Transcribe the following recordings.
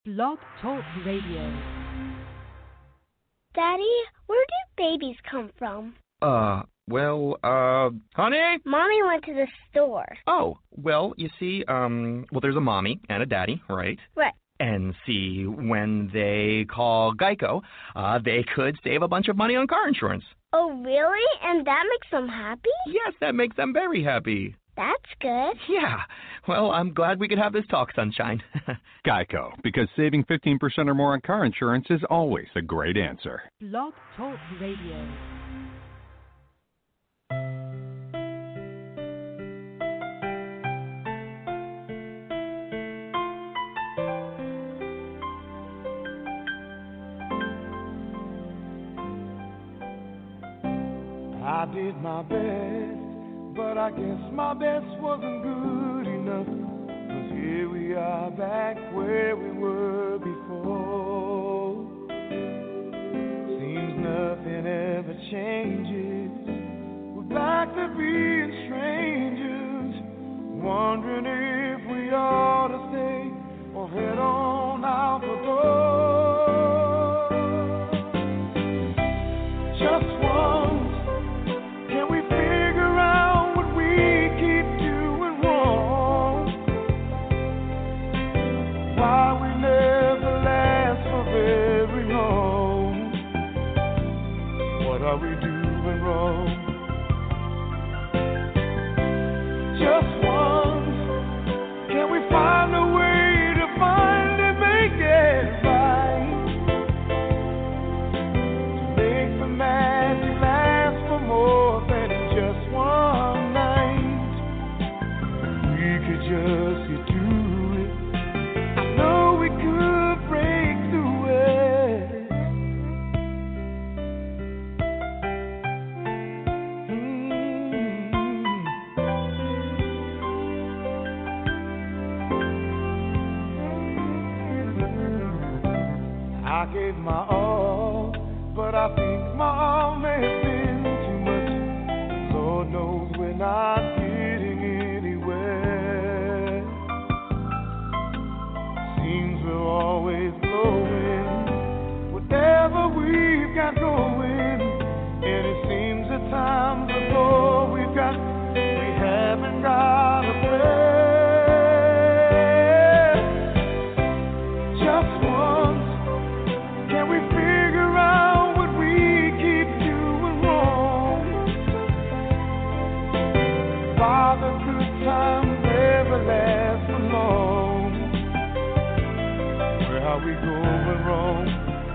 Blog Talk Radio. Daddy, where do babies come from? Honey? Mommy went to the store. Oh, well, you see, there's a mommy and a daddy, right? Right. And see, when they call Geico, they could save a bunch of money on car insurance. Oh, really? And that makes them happy? Yes, that makes them very happy. That's good. Yeah. Well, I'm glad we could have this talk, Sunshine. Geico, because saving 15% or more on car insurance is always a great answer. Blog Talk Radio. I did my best, but I guess my best wasn't good enough. 'Cause here we are back where we were before. Seems nothing ever changes. We're back to being strangers, wondering if we ought to stay or head on out the door. Just once. Can we figure out what we keep doing wrong? Why we never last for very long? What are we doing wrong? Just once. Can we find a way to finally make it right? To make the magic last for more than just one night. We could just get through it. I know we could break through it. I gave my all, but I think my all may have been too much. Lord knows we're not getting anywhere. Seems we're always blowing whatever we've got going, and it seems at times the more we've got, we haven't got a prayer. Just once, can we figure out what we keep doing wrong? Why the good times never last for long? Where are we going wrong?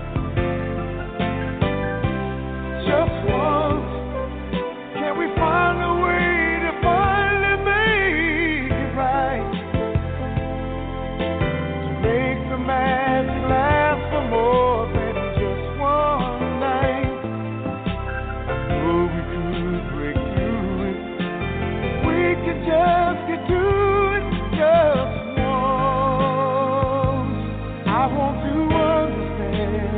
Just once, can we find a way to finally make it right? To make the magic last for more than just one night. Oh, we could break through it. We could just get to it just once. I want to understand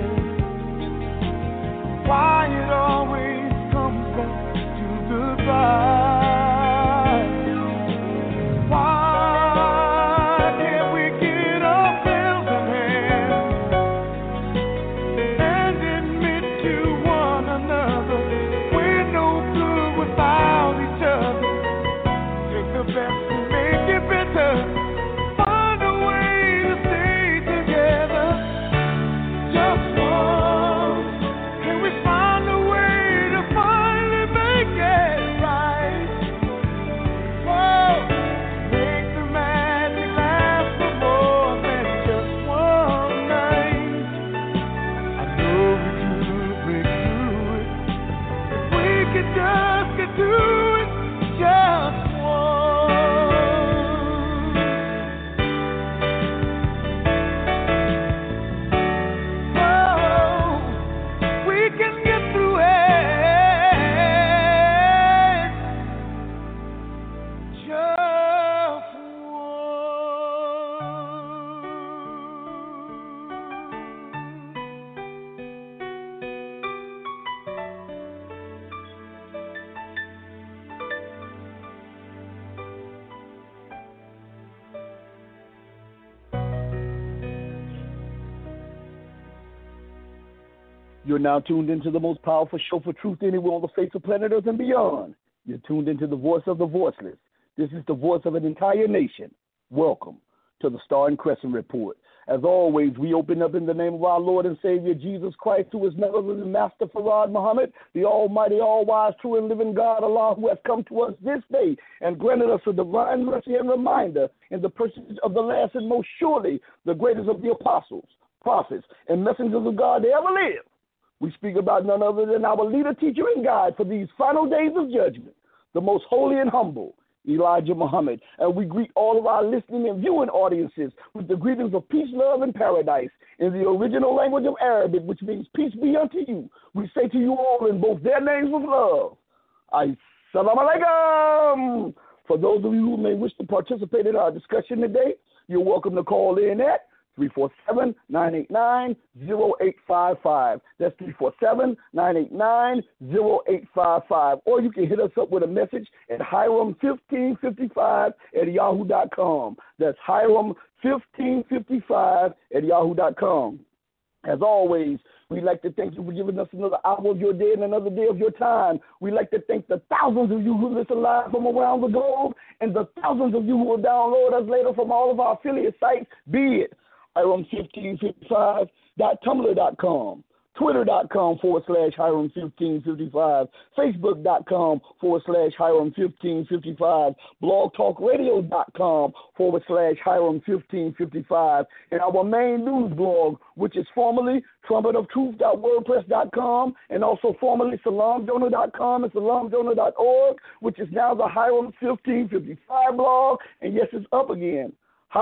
You're now tuned into the most powerful show for truth anywhere on the face of planet Earth and beyond. You're tuned into the voice of the voiceless. This is the voice of an entire nation. Welcome to the Star and Crescent Report. As always, we open up in the name of our Lord and Savior, Jesus Christ, who is never the Master Farad Muhammad, the almighty, all-wise, true and living God, Allah, who has come to us this day and granted us a divine mercy and reminder in the person of the last and most surely the greatest of the apostles, prophets, and messengers of God that ever lived. We speak about none other than our leader, teacher, and guide for these final days of judgment, the most holy and humble, Elijah Muhammad. And we greet all of our listening and viewing audiences with the greetings of peace, love, and paradise in the original language of Arabic, which means peace be unto you. We say to you all in both their names of love, Assalamu alaikum. For those of you who may wish to participate in our discussion today, you're welcome to call in at 347-989-0855. That's 347-989-0855. Or you can hit us up with a message at Hiram1555@yahoo.com. That's Hiram1555@yahoo.com. As always, we'd like to thank you for giving us another hour of your day and another day of your time. We'd like to thank the thousands of you who listen live from around the globe and the thousands of you who will download us later from all of our affiliate sites, be it Hiram1555.tumblr.com, Twitter.com/Hiram1555, Facebook.com/Hiram1555, BlogTalkRadio.com/Hiram1555, and our main news blog, which is formerly TrumpetOfTruth.wordpress.com and also formerly SalamJonah.com and SalamJonah.org, which is now the Hiram1555 blog, and yes, it's up again.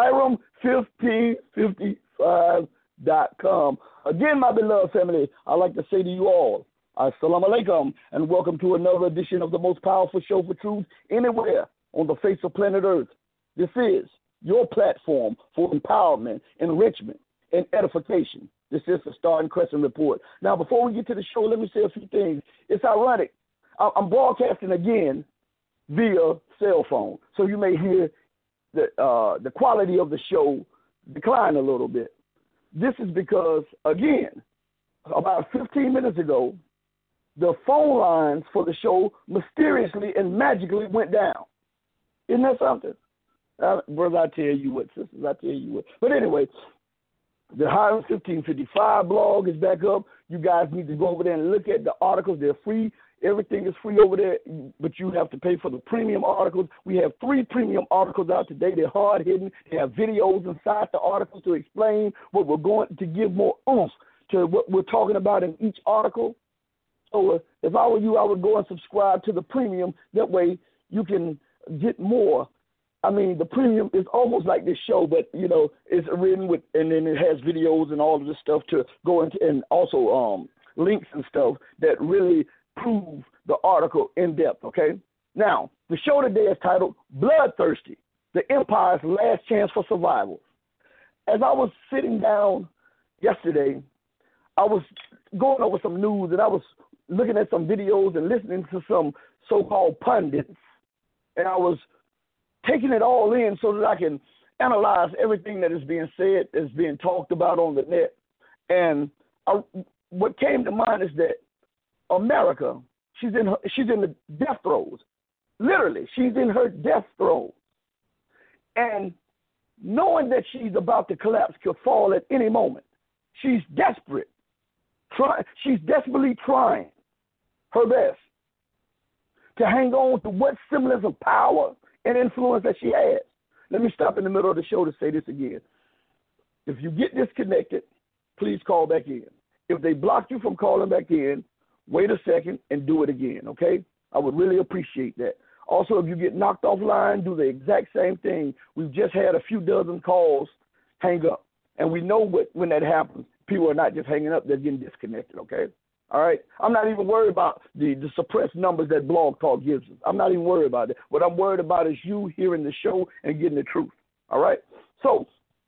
Hiram1555.com. Again, my beloved family, I'd like to say to you all, Assalamu alaikum, and welcome to another edition of the most powerful show for truth anywhere on the face of planet Earth. This is your platform for empowerment, enrichment, and edification. This is the Star and Crescent Report. Now, before we get to the show, let me say a few things. It's ironic. I'm broadcasting again via cell phone, so you may hear the quality of the show decline a little bit. This is because, again, about 15 minutes ago, the phone lines for the show mysteriously and magically went down. Isn't that something? Brother, I tell you what, sisters, I tell you what. But anyway, the Hiram 1555 blog is back up. You guys need to go over there and look at the articles. They're free. Everything is free over there, but you have to pay for the premium articles. We have 3 premium articles out today. They're hard-hitting. They have videos inside the articles to explain what we're going to give more oomph to what we're talking about in each article. So if I were you, I would go and subscribe to the premium. That way you can get more. I mean, the premium is almost like this show, but, you know, it's written with, and then it has videos and all of this stuff to go into, and also links and stuff that really prove the article in depth, okay? Now, the show today is titled Bloodthirsty, the Empire's Last Chance for Survival. As I was sitting down yesterday, I was going over some news, and I was looking at some videos and listening to some so-called pundits, and I was taking it all in so that I can analyze everything that is being said, is being talked about on the net. And what came to mind is that America, she's in the death throes. Literally, she's in her death throes. And knowing that she's about to collapse, could fall at any moment, she's desperate. She's desperately trying her best to hang on to what semblance of power and influence that she has. Let me stop in the middle of the show to say this again. If you get disconnected, please call back in. If they block you from calling back in, wait a second and do it again, okay? I would really appreciate that. Also, if you get knocked offline, do the exact same thing. We've just had a few dozen calls hang up, and we know when that happens. People are not just hanging up, they're getting disconnected, okay? All right? I'm not even worried about the suppressed numbers that Blog Talk gives us. I'm not even worried about it. What I'm worried about is you hearing the show and getting the truth, all right? So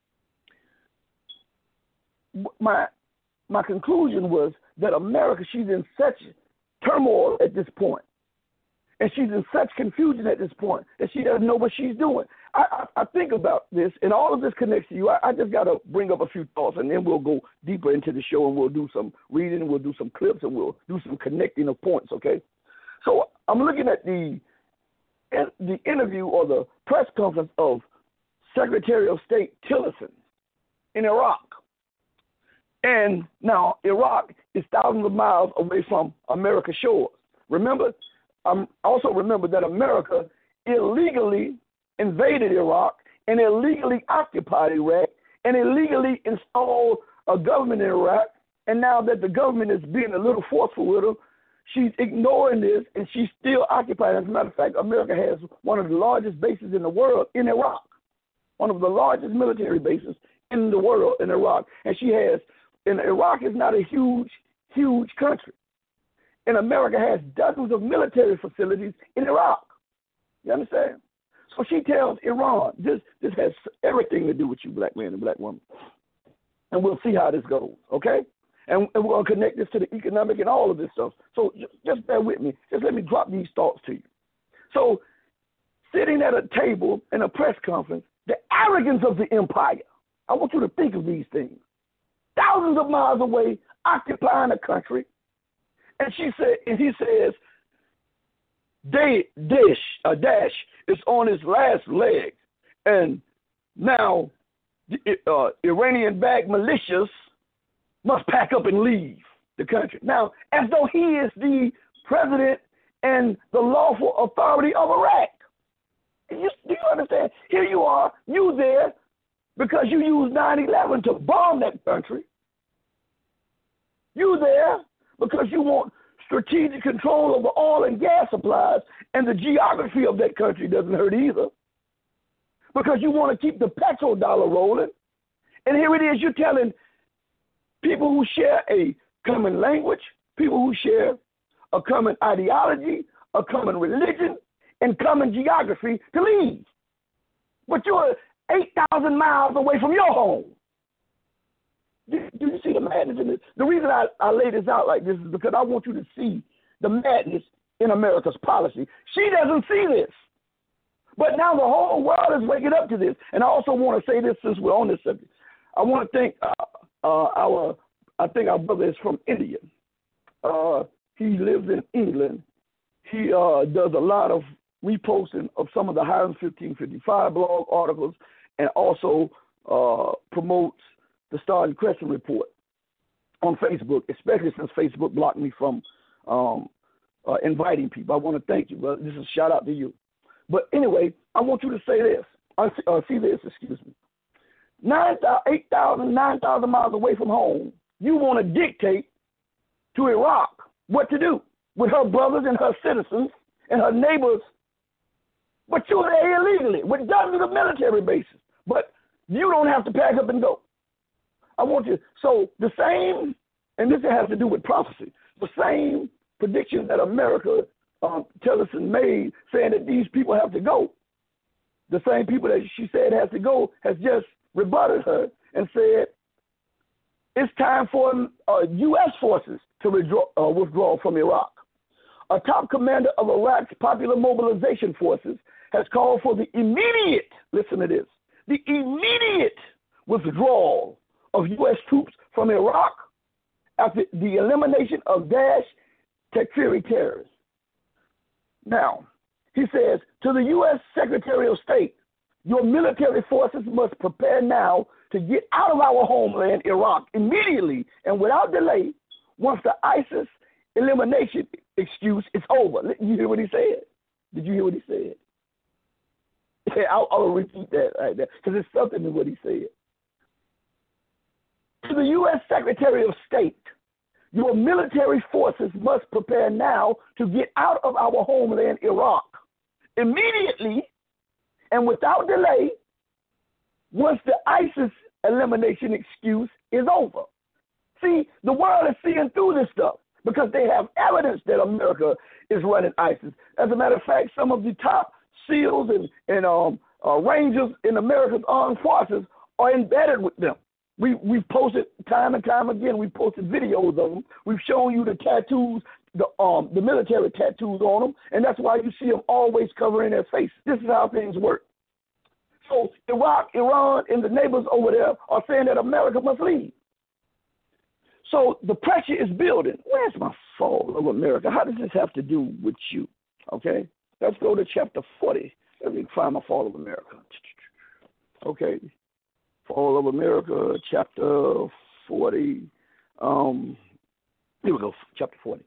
my conclusion was that America, she's in such turmoil at this point, and she's in such confusion at this point that she doesn't know what she's doing. I think about this, and all of this connects to you. I just got to bring up a few thoughts, and then we'll go deeper into the show, and we'll do some reading, we'll do some clips, and we'll do some connecting of points, okay? So I'm looking at the interview or the press conference of Secretary of State Tillerson in Iraq. And now Iraq is thousands of miles away from America's shores. Also remember that America illegally invaded Iraq and illegally occupied Iraq and illegally installed a government in Iraq. And now that the government is being a little forceful with them, she's ignoring this and she's still occupied. As a matter of fact, America has one of the largest bases in the world in Iraq, one of the largest military bases in the world in Iraq. And Iraq is not a huge, huge country. And America has dozens of military facilities in Iraq. You understand? So she tells Iran, this has everything to do with you, black man and black woman. And we'll see how this goes, okay? And we're going to connect this to the economic and all of this stuff. So just bear with me. Just let me drop these thoughts to you. So sitting at a table in a press conference, the arrogance of the empire. I want you to think of these things. Thousands of miles away, occupying a country. And he says, Daesh is on its last leg. And now Iranian-backed militias must pack up and leave the country. Now, as though he is the president and the lawful authority of Iraq. Do you understand? Here you are, you there, because you used 9/11 to bomb that country. You there because you want strategic control over oil and gas supplies, and the geography of that country doesn't hurt either. Because you want to keep the petrodollar rolling. And here it is, you're telling people who share a common language, people who share a common ideology, a common religion, and common geography to leave. But you're 8,000 miles away from your home. Do you see the madness in this? The reason I lay this out like this is because I want you to see the madness in America's policy. She doesn't see this. But now the whole world is waking up to this. And I also want to say this since we're on this subject. I want to thank our brother is from India. He lives in England. He does a lot of reposting of some of the Hiram 1555 blog articles and also promotes the Star and Crescent Report on Facebook, especially since Facebook blocked me from inviting people. I want to thank you, brother. This is a shout out to you. But anyway, I want you to say this. See this, excuse me. 9,000 miles away from home, you want to dictate to Iraq what to do with her brothers and her citizens and her neighbors. But you're there illegally with dozens of military bases. But you don't have to pack up and go. I want you. So the same, and this has to do with prophecy, the same prediction that America, Tillerson made, saying that these people have to go, the same people that she said has to go has just rebutted her and said it's time for U.S. forces to withdraw from Iraq. A top commander of Iraq's Popular Mobilization Forces has called for the immediate, listen to this, the immediate withdrawal of U.S. troops from Iraq after the elimination of Daesh Takfiri terrorists. Now, he says, to the U.S. Secretary of State, your military forces must prepare now to get out of our homeland, Iraq, immediately and without delay once the ISIS elimination excuse is over. Did you hear what he said? Did you hear what he said? I'll repeat that right there because it's something in what he said. To the U.S. Secretary of State, your military forces must prepare now to get out of our homeland, Iraq, immediately and without delay once the ISIS elimination excuse is over. See, the world is seeing through this stuff because they have evidence that America is running ISIS. As a matter of fact, some of the top SEALs and Rangers in America's armed forces are embedded with them. We've posted time and time again. We posted videos of them. We've shown you the tattoos, the military tattoos on them, and that's why you see them always covering their face. This is how things work. So Iraq, Iran, and the neighbors over there are saying that America must leave. So the pressure is building. Where's my fall of America? How does this have to do with you? Okay, let's go to chapter 40. Let me find my fall of America. Okay, fall of America, chapter 40. Here we go, chapter 40.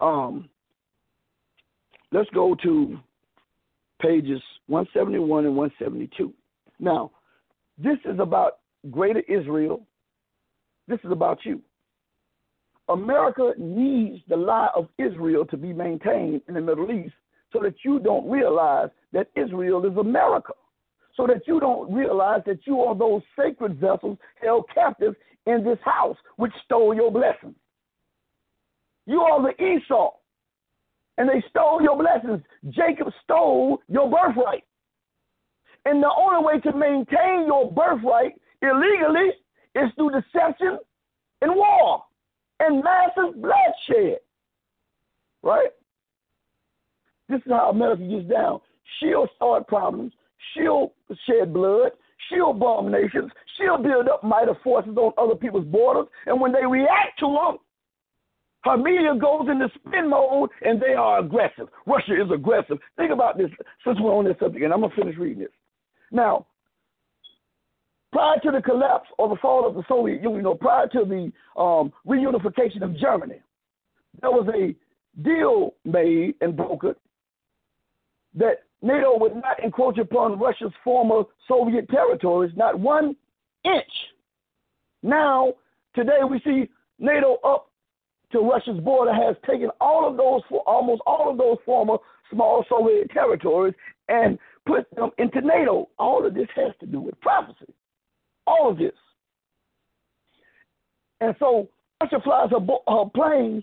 Let's go to pages 171 and 172. Now, this is about greater Israel. This is about you. America needs the lie of Israel to be maintained in the Middle East so that you don't realize that Israel is America, so that you don't realize that you are those sacred vessels held captive in this house which stole your blessings. You are the Esau, and they stole your blessings. Jacob stole your birthright. And the only way to maintain your birthright illegally is through deception and war and massive bloodshed. Right? This is how America gets down. She'll start problems. She'll shed blood. She'll bomb nations. She'll build up mighty forces on other people's borders. And when they react to them, her media goes into spin mode and they are aggressive. Russia is aggressive. Think about this since we're on this subject, and I'm going to finish reading this. Now, prior to the collapse or the fall of the Soviet Union, or prior to the reunification of Germany, there was a deal made and brokered that NATO would not encroach upon Russia's former Soviet territories, not 1 inch. Now, today we see NATO up to Russia's border has taken almost all of those former small Soviet territories and put them into NATO. All of this has to do with prophecy. All of this. And so Russia flies her planes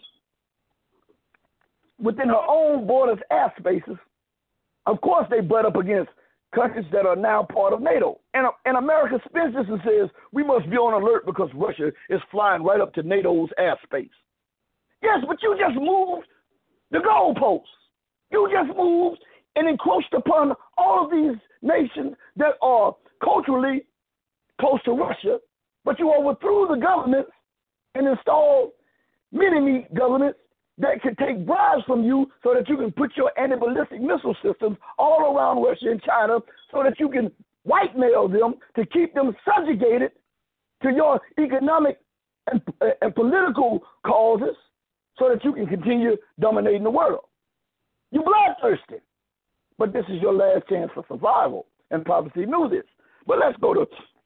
within her own borders, airspaces. Of course, they butt up against countries that are now part of NATO. And America spins this and says, we must be on alert because Russia is flying right up to NATO's airspace. Yes, but you just moved the goalposts. You just moved and encroached upon all of these nations that are culturally close to Russia, but you overthrew the governments and installed mini-me governments that can take bribes from you so that you can put your anti-ballistic missile systems all around Russia and China so that you can whitemail them to keep them subjugated to your economic and political causes so that you can continue dominating the world. You're bloodthirsty, but this is your last chance for survival, and prophecy knew this. But let's go to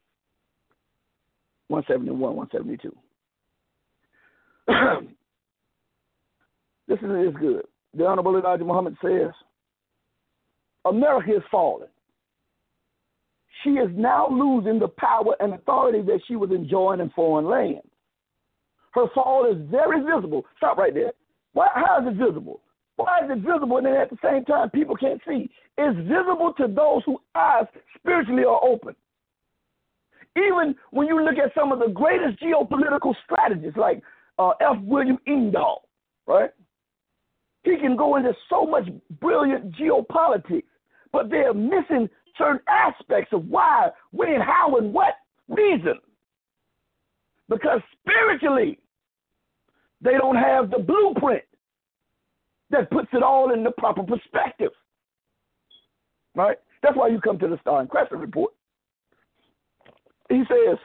171, 172. This is good. The Honorable Elijah Muhammad says, America is falling. She is now losing the power and authority that she was enjoying in foreign lands. Her fall is very visible. Stop right there. How is it visible? Why is it visible and then at the same time people can't see? It's visible to those whose eyes spiritually are open. Even when you look at some of the greatest geopolitical strategists like F. William Engdahl, right? He can go into so much brilliant geopolitics, but they're missing certain aspects of why, when, how, and what reason. Because spiritually, they don't have the blueprint that puts it all in the proper perspective. Right? That's why you come to the Star and Crescent report. He says,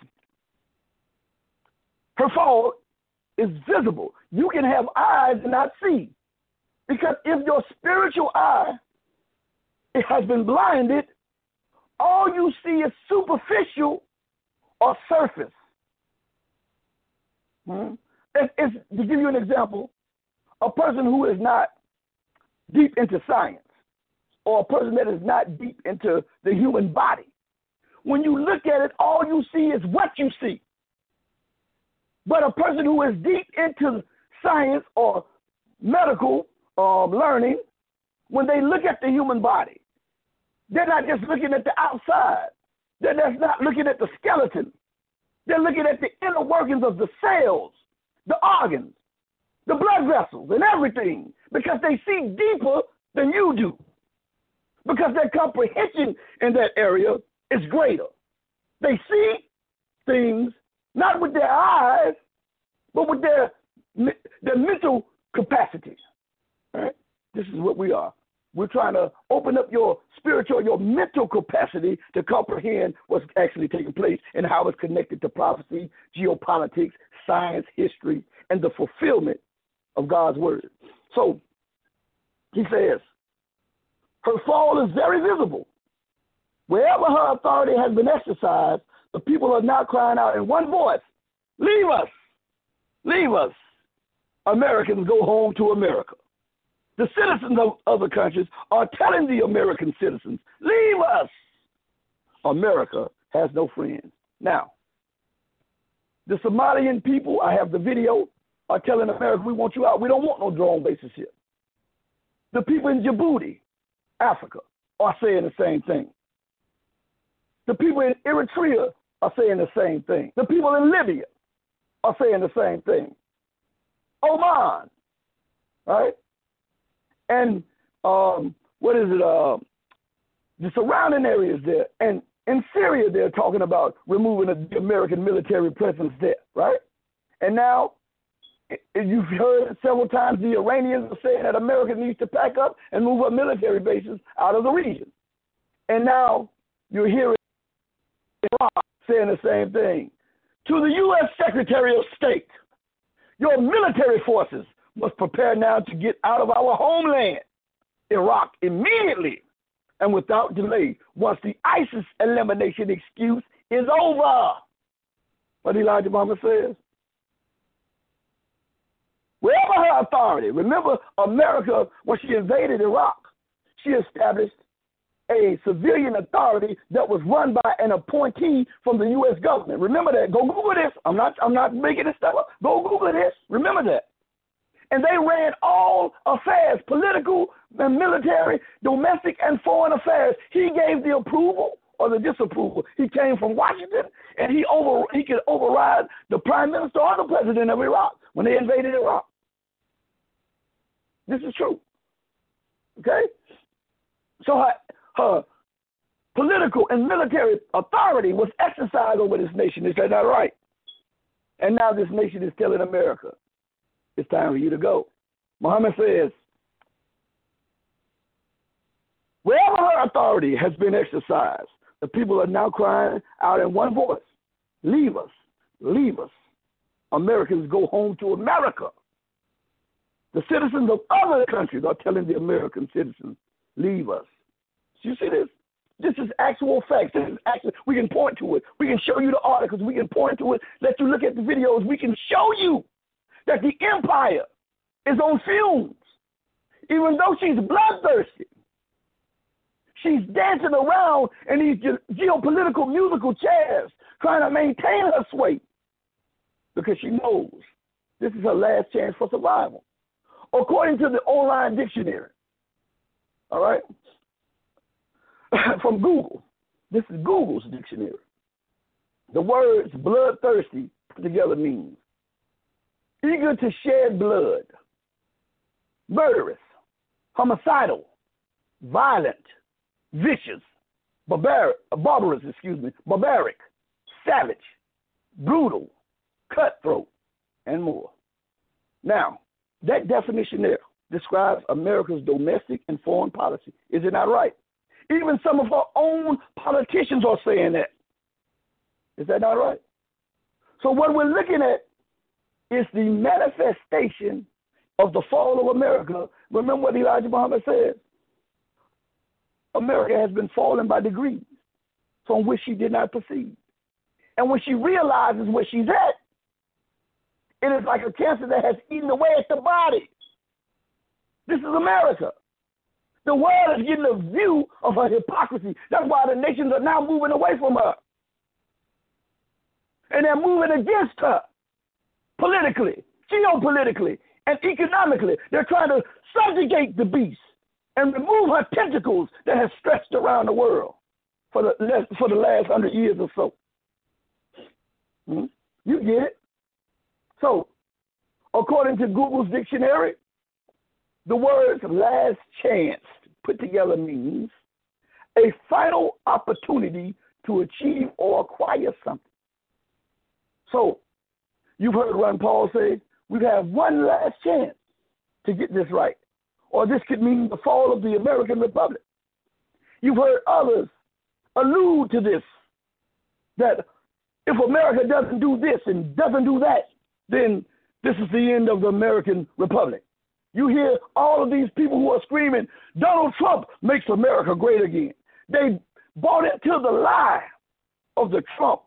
her fall is visible. You can have eyes and not see. Because if your spiritual eye it has been blinded, all you see is superficial or surface. It's, to give you an example, a person who is not deep into science or a person that is not deep into the human body, when you look at it, all you see is what you see. But a person who is deep into science or medical learning, when they look at the human body, they're not just looking at the outside. They're just not looking at the skeleton. They're looking at the inner workings of the cells, the organs, the blood vessels, and everything, because they see deeper than you do. Because their comprehension in that area is greater. They see things not with their eyes, but with their mental capacity. All right? This is what we are. We're trying to open up your spiritual, your mental capacity to comprehend what's actually taking place and how it's connected to prophecy, geopolitics, science, history, and the fulfillment of God's word. So he says, her fall is very visible. Wherever her authority has been exercised, the people are now crying out in one voice, leave us, leave us. Americans, go home to America. The citizens of other countries are telling the American citizens, leave us. America has no friends. Now, the Somalian people, I have the video, are telling America, we want you out. We don't want no drone bases here. The people in Djibouti, Africa, are saying the same thing. The people in Eritrea are saying the same thing. The people in Libya are saying the same thing. Oman, right? And the surrounding areas there. And in Syria, they're talking about removing the American military presence there, right? And now, you've heard it several times, the Iranians are saying that America needs to pack up and move our military bases out of the region. And now you're hearing Iraq saying the same thing. To the U.S. Secretary of State, your military forces must prepare now to get out of our homeland, Iraq, immediately and without delay once the ISIS elimination excuse is over. What Elijah Muhammad says. Wherever her authority, remember America, when she invaded Iraq, she established a civilian authority that was run by an appointee from the U.S. government. Remember that. Go Google this. I'm not making this stuff up. Go Google this. Remember that. And they ran all affairs, political and military, domestic and foreign affairs. He gave the approval or the disapproval. He came from Washington, and he could override the prime minister or the president of Iraq when they invaded Iraq. This is true. Okay? So her political and military authority was exercised over this nation. Is that not right? And now this nation is telling America, it's time for you to go. Muhammad says, wherever her authority has been exercised, the people are now crying out in one voice, leave us, leave us. Americans, go home to America. The citizens of other countries are telling the American citizens, leave us. Do you see this? This is actual facts. This is actual. We can point to it. We can show you the articles. We can point to it. Let you look at the videos. We can show you that the empire is on fumes. Even though she's bloodthirsty, she's dancing around in these geopolitical musical chairs, trying to maintain her sway because she knows this is her last chance for survival. According to the online dictionary, all right, from Google, this is Google's dictionary. The words bloodthirsty put together means eager to shed blood, murderous, homicidal, violent, vicious, barbaric, savage, brutal, cutthroat, and more. Now, that definition there describes America's domestic and foreign policy. Is it not right? Even some of her own politicians are saying that. Is that not right? So what we're looking at is the manifestation of the fall of America. Remember what Elijah Muhammad said? America has been falling by degrees from which she did not perceive. And when she realizes where she's at, it is like a cancer that has eaten away at the body. This is America. The world is getting a view of her hypocrisy. That's why the nations are now moving away from her. And they're moving against her politically, geopolitically, and economically. They're trying to subjugate the beast and remove her tentacles that have stretched around the world for the last 100 years or so. You get it? So, according to Google's dictionary, the words last chance put together means a final opportunity to achieve or acquire something. So, you've heard Ron Paul say, we have one last chance to get this right, or this could mean the fall of the American Republic. You've heard others allude to this, that if America doesn't do this and doesn't do that, then this is the end of the American Republic. You hear all of these people who are screaming, Donald Trump makes America great again. They bought into the lie of the Trump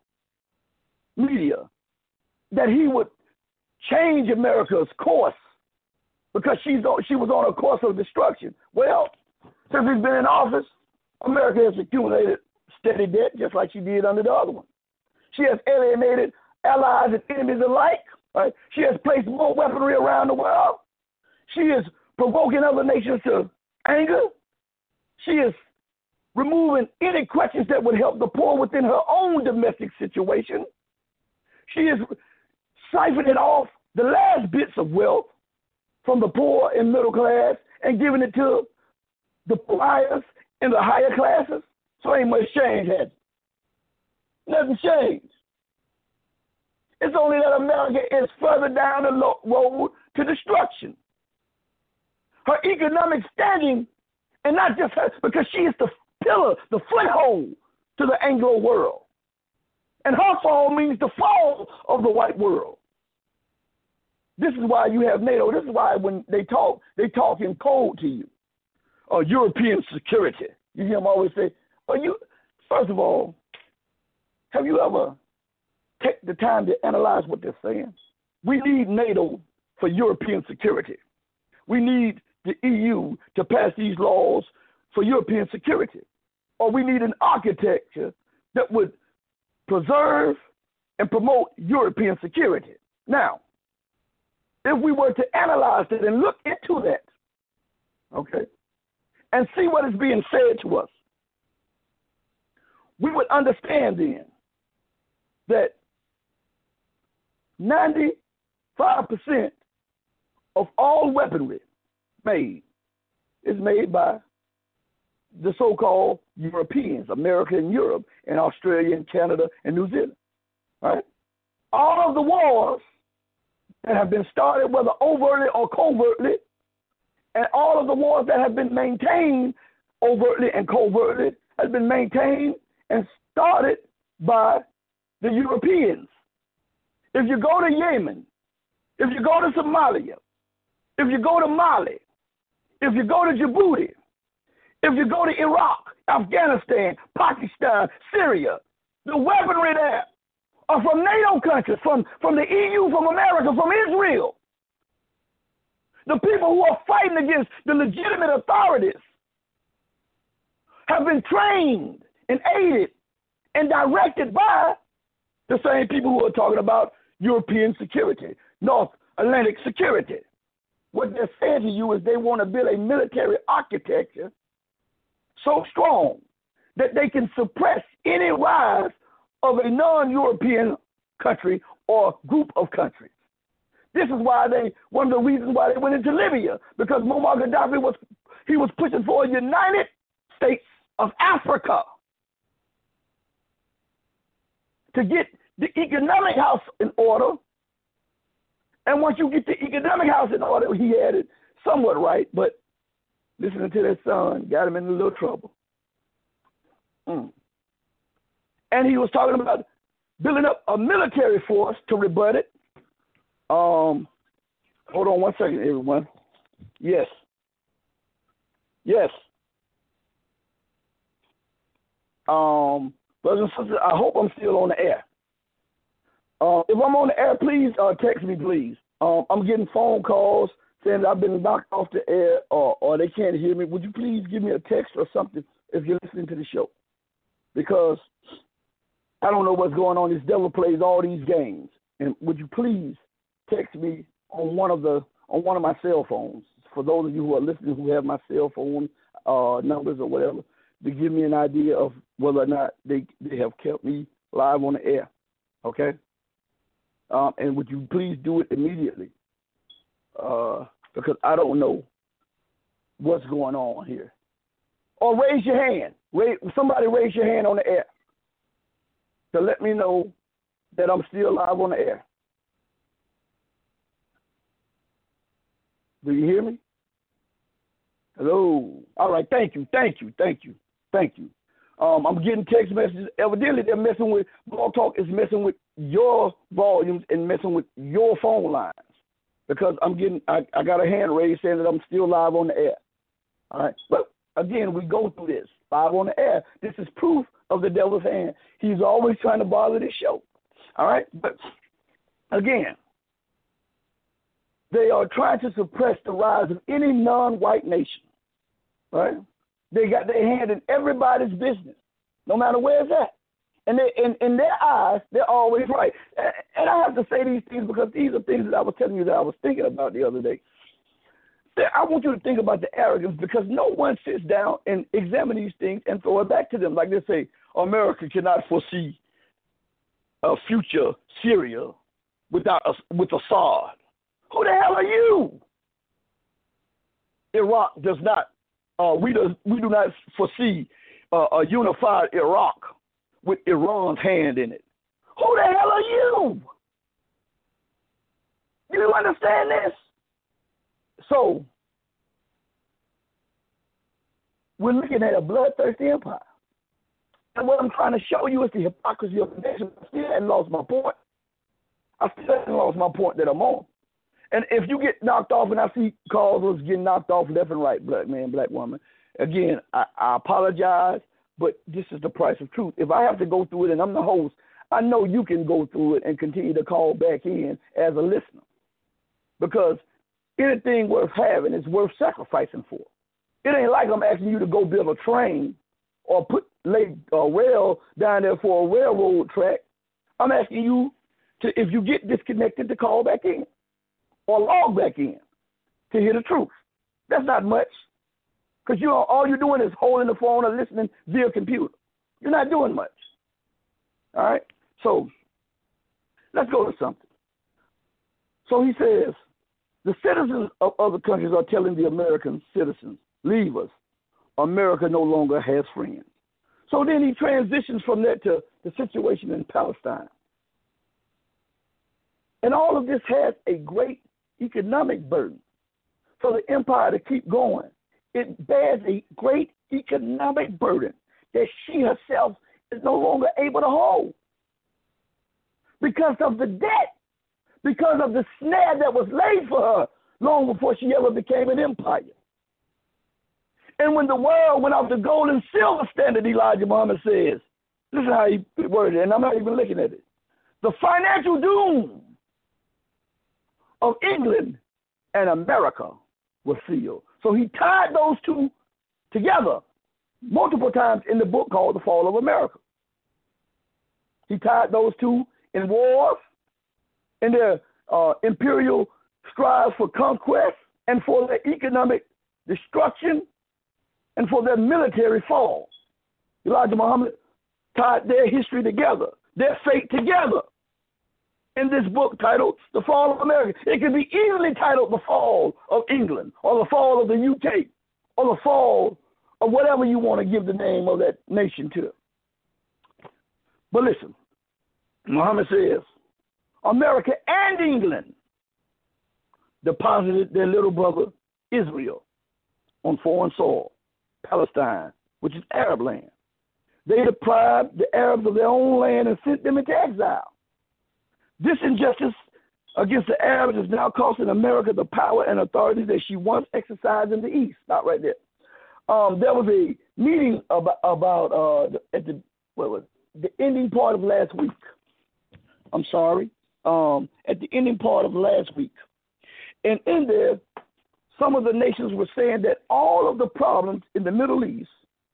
media that he would change America's course because she was on a course of destruction. Well, since he's been in office, America has accumulated steady debt just like she did under the other one. She has alienated allies and enemies alike. Right? She has placed more weaponry around the world. She is provoking other nations to anger. She is removing any questions that would help the poor within her own domestic situation. She is siphoning off the last bits of wealth from the poor and middle class and giving it to the pariahs in the higher classes. So ain't much change, has it? Nothing changed. It's only that America is further down the road to destruction. Her economic standing, and not just her, because she is the pillar, the foothold to the Anglo world. And her fall means the fall of the white world. This is why you have NATO. This is why when they talk in code to you. European security. You hear them always say, first of all, have you ever take the time to analyze what they're saying? We need NATO for European security. We need the EU to pass these laws for European security. Or we need an architecture that would preserve and promote European security. Now, if we were to analyze that and look into that, okay, and see what is being said to us, we would understand then that 95% of all weaponry made is made by the so-called Europeans, America and Europe, and Australia and Canada and New Zealand, right? All of the wars that have been started, whether overtly or covertly, and all of the wars that have been maintained overtly and covertly has been maintained and started by the Europeans. If you go to Yemen, if you go to Somalia, if you go to Mali, if you go to Djibouti, if you go to Iraq, Afghanistan, Pakistan, Syria, the weaponry there are from NATO countries, from the EU, from America, from Israel. The people who are fighting against the legitimate authorities have been trained and aided and directed by the same people who are talking about European security, North Atlantic security. What they're saying to you is they want to build a military architecture so strong that they can suppress any rise of a non-European country or group of countries. This is why one of the reasons why they went into Libya, because Muammar Gaddafi was pushing for a United States of Africa to get the economic house in order. And once you get the economic house in order, he had it somewhat right, but listening to that son got him in a little trouble. And he was talking about building up a military force to rebut it. Hold on one second, everyone. Yes. Brothers and sisters, I hope I'm still on the air. If I'm on the air, please text me, please. I'm getting phone calls saying that I've been knocked off the air or they can't hear me. Would you please give me a text or something if you're listening to the show? Because I don't know what's going on. This devil plays all these games. And would you please text me on one of my cell phones, for those of you who are listening who have my cell phone numbers or whatever, to give me an idea of whether or not they have kept me live on the air, okay? And would you please do it immediately? Because I don't know what's going on here. Or raise your hand. Somebody raise your hand on the air. to let me know that I'm still live on the air. Do you hear me? Hello. All right. Thank you. I'm getting text messages. Evidently, they're messing with Blog Talk is messing with your volumes and messing with your phone lines because I got a hand raised saying that I'm still live on the air. All right. But again, we go through this live on the air. This is proof of the devil's hand. He's always trying to bother this show. All right. But again, they are trying to suppress the rise of any non-white nation. Right? They got their hand in everybody's business, no matter where it's at. And in their eyes, they're always right. And I have to say these things because these are things that I was telling you that I was thinking about the other day. I want you to think about the arrogance because no one sits down and examine these things and throw it back to them. Like they say, America cannot foresee a future Syria with Assad. Who the hell are you? Iraq does not. We do not foresee a unified Iraq with Iran's hand in it. Who the hell are you? Do you understand this? So, we're looking at a bloodthirsty empire. And what I'm trying to show you is the hypocrisy of the nation. I still haven't lost my point. That I'm on. And if you get knocked off, and I see callers getting knocked off left and right, black man, black woman, again, I apologize, but this is the price of truth. If I have to go through it and I'm the host, I know you can go through it and continue to call back in as a listener. Because anything worth having is worth sacrificing for. It ain't like I'm asking you to go build a train or lay a rail down there for a railroad track. I'm asking you to, if you get disconnected, to call back in. Or log back in to hear the truth. That's not much. Because all you're doing is holding the phone or listening via computer. You're not doing much. All right? So let's go to something. So he says, the citizens of other countries are telling the American citizens, leave us. America no longer has friends. So then he transitions from that to the situation in Palestine. And all of this has a great economic burden. For the empire to keep going, it bears a great economic burden that she herself is no longer able to hold because of the debt, because of the snare that was laid for her long before she ever became an empire. And when the world went off the gold and silver standard, Elijah Muhammad says, listen how he worded it, and I'm not even looking at it. The financial doom of England and America was sealed. So he tied those two together multiple times in the book called The Fall of America. He tied those two in wars, in their imperial strives for conquest and for their economic destruction and for their military fall. Elijah Muhammad tied their history together, their fate together, in this book titled The Fall of America. It could be easily titled The Fall of England or The Fall of the UK or The Fall of whatever you want to give the name of that nation to. But listen, Muhammad says, America and England deposited their little brother Israel on foreign soil, Palestine, which is Arab land. They deprived the Arabs of their own land and sent them into exile. This injustice against the Arabs is now costing America the power and authority that she once exercised in the East. Stop right there. There was a meeting about at the ending part of last week. I'm sorry. At the ending part of last week. And in there, some of the nations were saying that all of the problems in the Middle East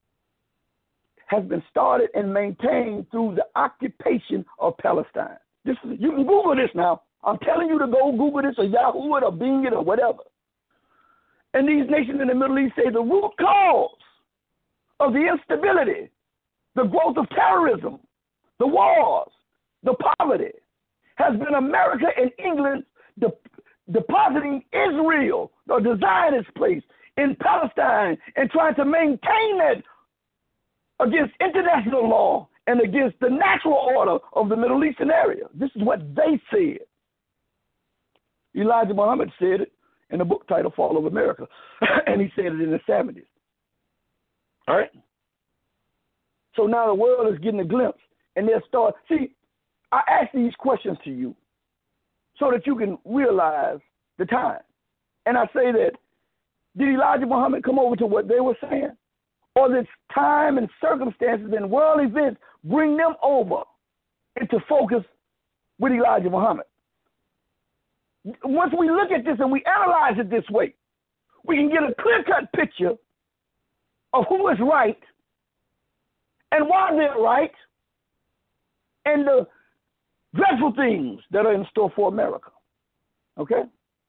has been started and maintained through the occupation of Palestine. You can Google this now. I'm telling you to go Google this or Yahoo it or Bing it or whatever. And these nations in the Middle East say the root cause of the instability, the growth of terrorism, the wars, the poverty, has been America and England depositing the Zionist place in Palestine and trying to maintain that against international law and against the natural order of the Middle Eastern area. This is what they said. Elijah Muhammad said it in a book titled Fall of America, and he said it in the 70s. All right? So now the world is getting a glimpse, and they'll start. See, I ask these questions to you so that you can realize the time. And I say that, did Elijah Muhammad come over to what they were saying? Or did time and circumstances and world events bring them over into focus with Elijah Muhammad? Once we look at this and we analyze it this way, we can get a clear-cut picture of who is right and why they're right and the dreadful things that are in store for America. Okay?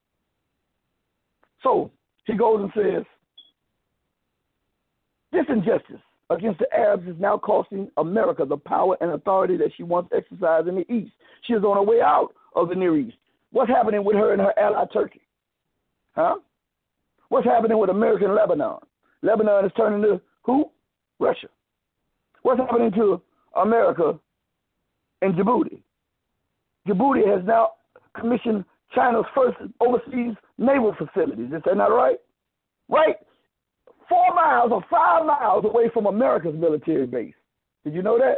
So he goes and says, this injustice against the Arabs is now costing America the power and authority that she once exercised in the East. She is on her way out of the Near East. What's happening with her and her ally Turkey? Huh? What's happening with America and Lebanon? Lebanon is turning to who? Russia. What's happening to America and Djibouti? Djibouti has now commissioned China's first overseas naval facilities. Is that not right? Right? 4 miles or 5 miles away from America's military base. Did you know that?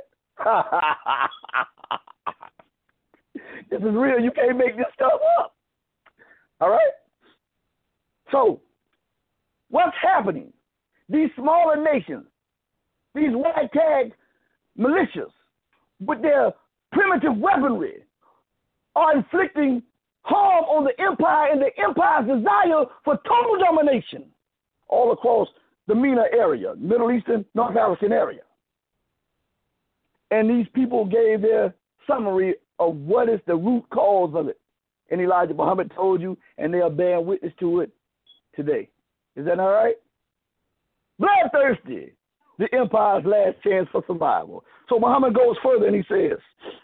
This is real. You can't make this stuff up. All right? So, what's happening? These smaller nations, these ragtag militias, with their primitive weaponry, are inflicting harm on the empire and the empire's desire for total domination all across the MENA area, Middle Eastern, North African area. And these people gave their summary of what is the root cause of it. And Elijah Muhammad told you, and they are bearing witness to it today. Is that all right? Bloodthirsty, the empire's last chance for survival. So Muhammad goes further and he says,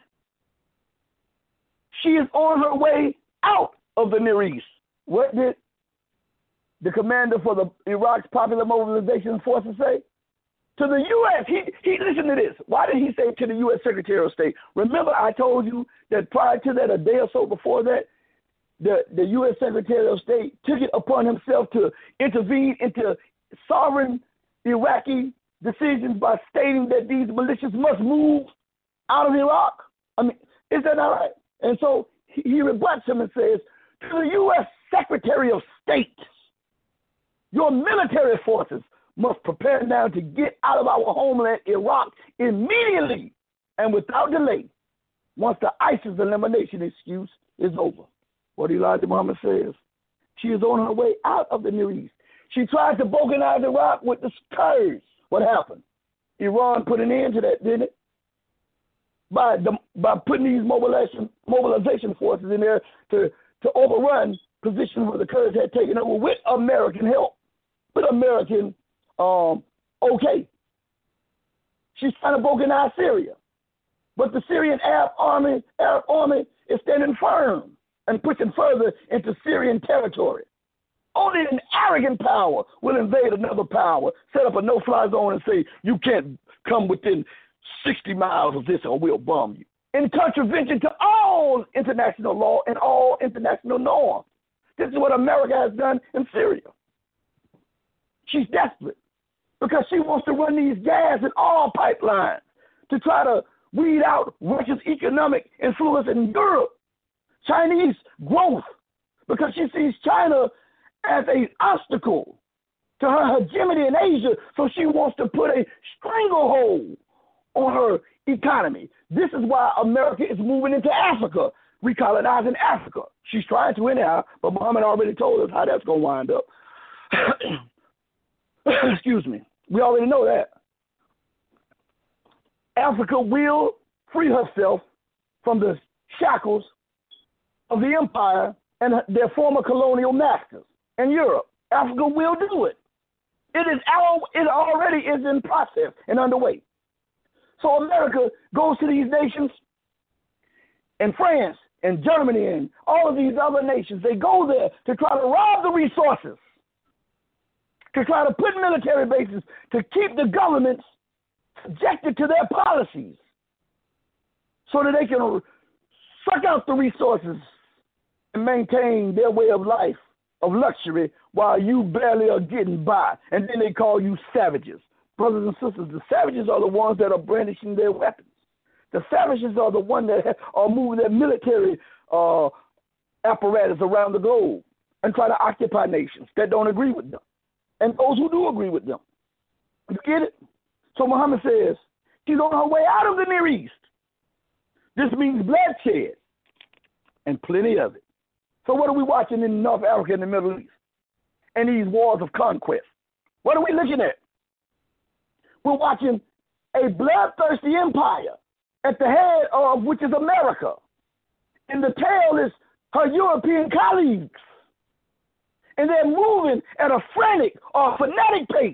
she is on her way out of the Near East. What did the commander for the Iraq's Popular Mobilization Forces say? To the U.S., he listen to this. Why did he say to the U.S. Secretary of State? Remember I told you that prior to that, a day or so before that, the U.S. Secretary of State took it upon himself to intervene into sovereign Iraqi decisions by stating that these militias must move out of Iraq? I mean, is that not right? And so he rebuts him and says, to the U.S. Secretary of State, your military forces must prepare now to get out of our homeland, Iraq, immediately and without delay once the ISIS elimination excuse is over. What Elijah Muhammad says, she is on her way out of the Near East. She tried to balkanize Iraq with the Kurds. What happened? Iran put an end to that, didn't it? By putting these mobilization forces in there to overrun positions where the Kurds had taken over with American help, with American okay. She's trying to balkanize Syria. But the Syrian Arab army is standing firm and pushing further into Syrian territory. Only an arrogant power will invade another power, set up a no-fly zone and say, you can't come within 60 miles of this or we'll bomb you. In contravention to all international law and all international norms. This is what America has done in Syria. She's desperate because she wants to run these gas and oil pipelines to try to weed out Russia's economic influence in Europe, Chinese growth, because she sees China as an obstacle to her hegemony in Asia, so she wants to put a stranglehold on her economy. This is why America is moving into Africa, recolonizing Africa. She's trying to anyhow, but Muhammad already told us how that's going to wind up. Excuse me. We already know that. Africa will free herself from the shackles of the empire and their former colonial masters in Europe. Africa will do it. It already is in process and underway. So America goes to these nations, and France and Germany and all of these other nations, they go there to try to rob the resources, to try to put military bases, to keep the governments subjected to their policies. so that they can suck out the resources and maintain their way of life, of luxury, while you barely are getting by. And then they call you savages. Brothers and sisters, the savages are the ones that are brandishing their weapons. The savages are the ones that are moving their military apparatus around the globe and try to occupy nations that don't agree with them, and those who do agree with them. You get it? So Muhammad says she's on her way out of the Near East. This means bloodshed and plenty of it. So what are we watching in North Africa and the Middle East and these wars of conquest? What are we looking at? We're watching a bloodthirsty empire at the head of which is America. And the tail is her European colleagues. And they're moving at a frantic or fanatic pace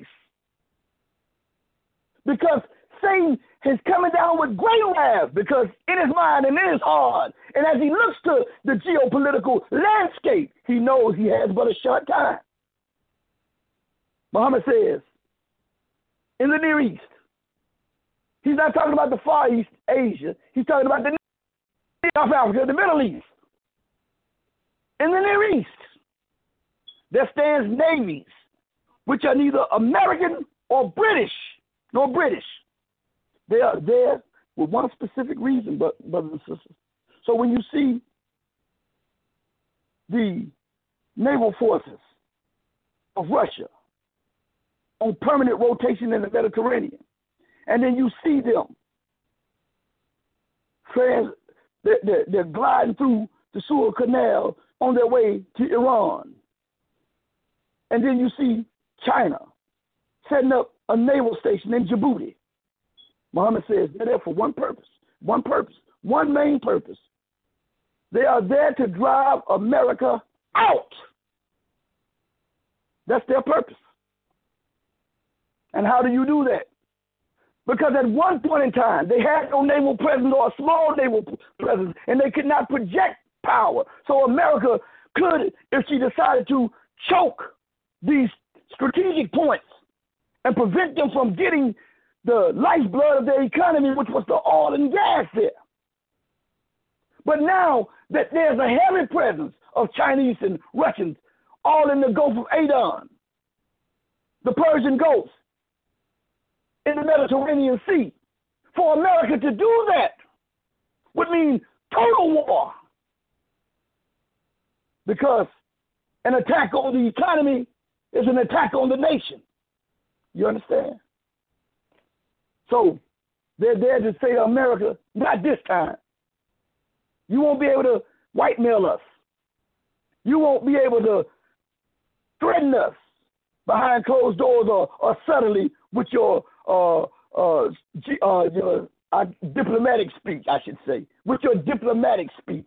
because Satan is coming down with great wrath because in his mind and in his heart, and as he looks to the geopolitical landscape, he knows he has but a short time. Muhammad says, in the Near East, he's not talking about the Far East, Asia. He's talking about the North Africa, the Middle East. In the Near East, there stands navies, which are neither American or British, nor British. They are there with one specific reason, brothers and sisters. So when you see the naval forces of Russia on permanent rotation in the Mediterranean, and then you see them, they're gliding through the Suez Canal on their way to Iran. And then you see China setting up a naval station in Djibouti. Muhammad says they're there for one main purpose. They are there to drive America out. That's their purpose. And how do you do that? Because at one point in time, they had no naval presence or a small naval presence, and they could not project power. So America could, if she decided to, choke these strategic points and prevent them from getting the lifeblood of their economy, which was the oil and gas there. But now that there's a heavy presence of Chinese and Russians all in the Gulf of Aden, the Persian Gulf, in the Mediterranean Sea, for America to do that would mean total war. Because an attack on the economy is an attack on the nation. You understand? So they're there to say to America, not this time. You won't be able to whitemail us. You won't be able to threaten us behind closed doors or subtly with your diplomatic speak, I should say, with your diplomatic speak.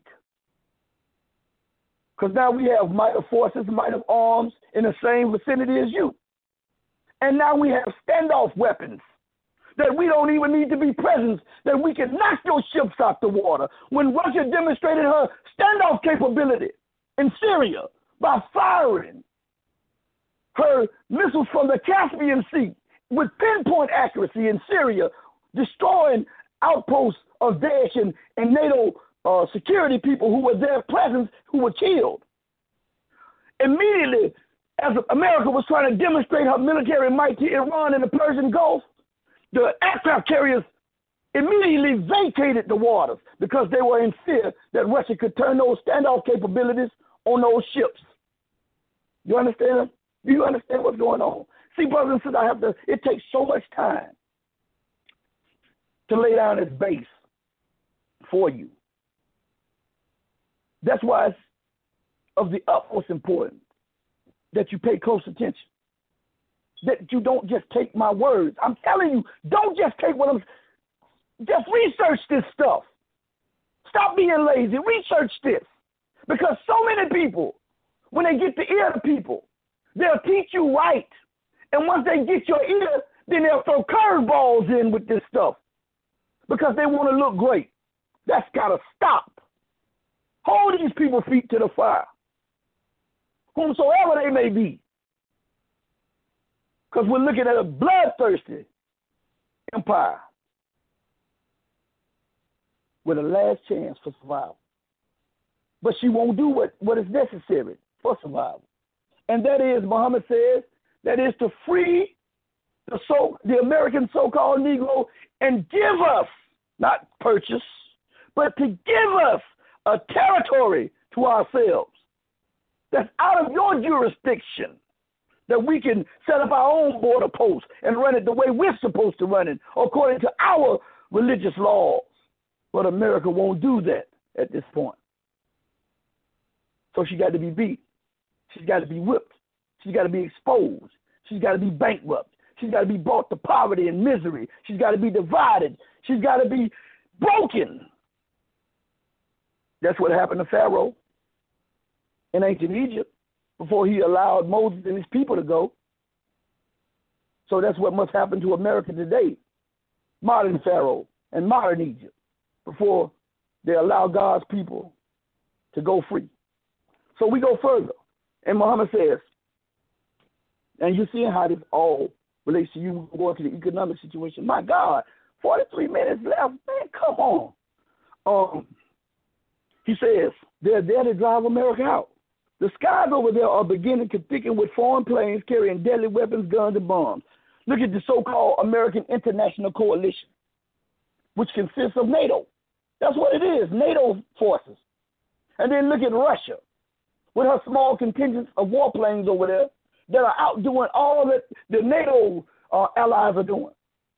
Because now we have might of forces, might of arms in the same vicinity as you. And now we have standoff weapons that we don't even need to be present, that we can knock your ships off the water. When Russia demonstrated her standoff capability in Syria by firing her missiles from the Caspian Sea with pinpoint accuracy in Syria, destroying outposts of Daesh and NATO security people who were there present, who were killed. Immediately, as America was trying to demonstrate her military might to Iran and the Persian Gulf, the aircraft carriers immediately vacated the waters because they were in fear that Russia could turn those standoff capabilities on those ships. You understand? Do you understand what's going on? See, brothers and sisters, it takes so much time to lay down its base for you. That's why it's of the utmost importance that you pay close attention. That you don't just take my words. I'm telling you, don't just take what I'm... Just research this stuff. Stop being lazy. Research this. Because so many people, when they get the ear of people, they'll teach you right. And once they get your ear, then they'll throw curveballs in with this stuff. Because they want to look great. That's got to stop. Hold these people's feet to the fire. Whomsoever they may be. Because we're looking at a bloodthirsty empire. with a last chance for survival. But she won't do what is necessary for survival. And that is, Muhammad says, that is to free the American so-called Negro and give us, not purchase, but to give us a territory to ourselves that's out of your jurisdiction, that we can set up our own border posts and run it the way we're supposed to run it, according to our religious laws. But America won't do that at this point. So she got to be beat. She's got to be whipped. She's got to be exposed. She's got to be bankrupt. She's got to be brought to poverty and misery. She's got to be divided. She's got to be broken. That's what happened to Pharaoh in ancient Egypt before he allowed Moses and his people to go. So that's what must happen to America today, modern Pharaoh and modern Egypt, before they allow God's people to go free. So we go further. And Muhammad says, and you're seeing how this all relates to you going to the economic situation. My God, 43 minutes left. Man, come on. He says, they're there to drive America out. The skies over there are beginning to thicken with foreign planes carrying deadly weapons, guns, and bombs. Look at the so-called American International Coalition, which consists of NATO. That's what it is, NATO forces. And then look at Russia, with her small contingents of warplanes over there that are out doing all that the NATO allies are doing.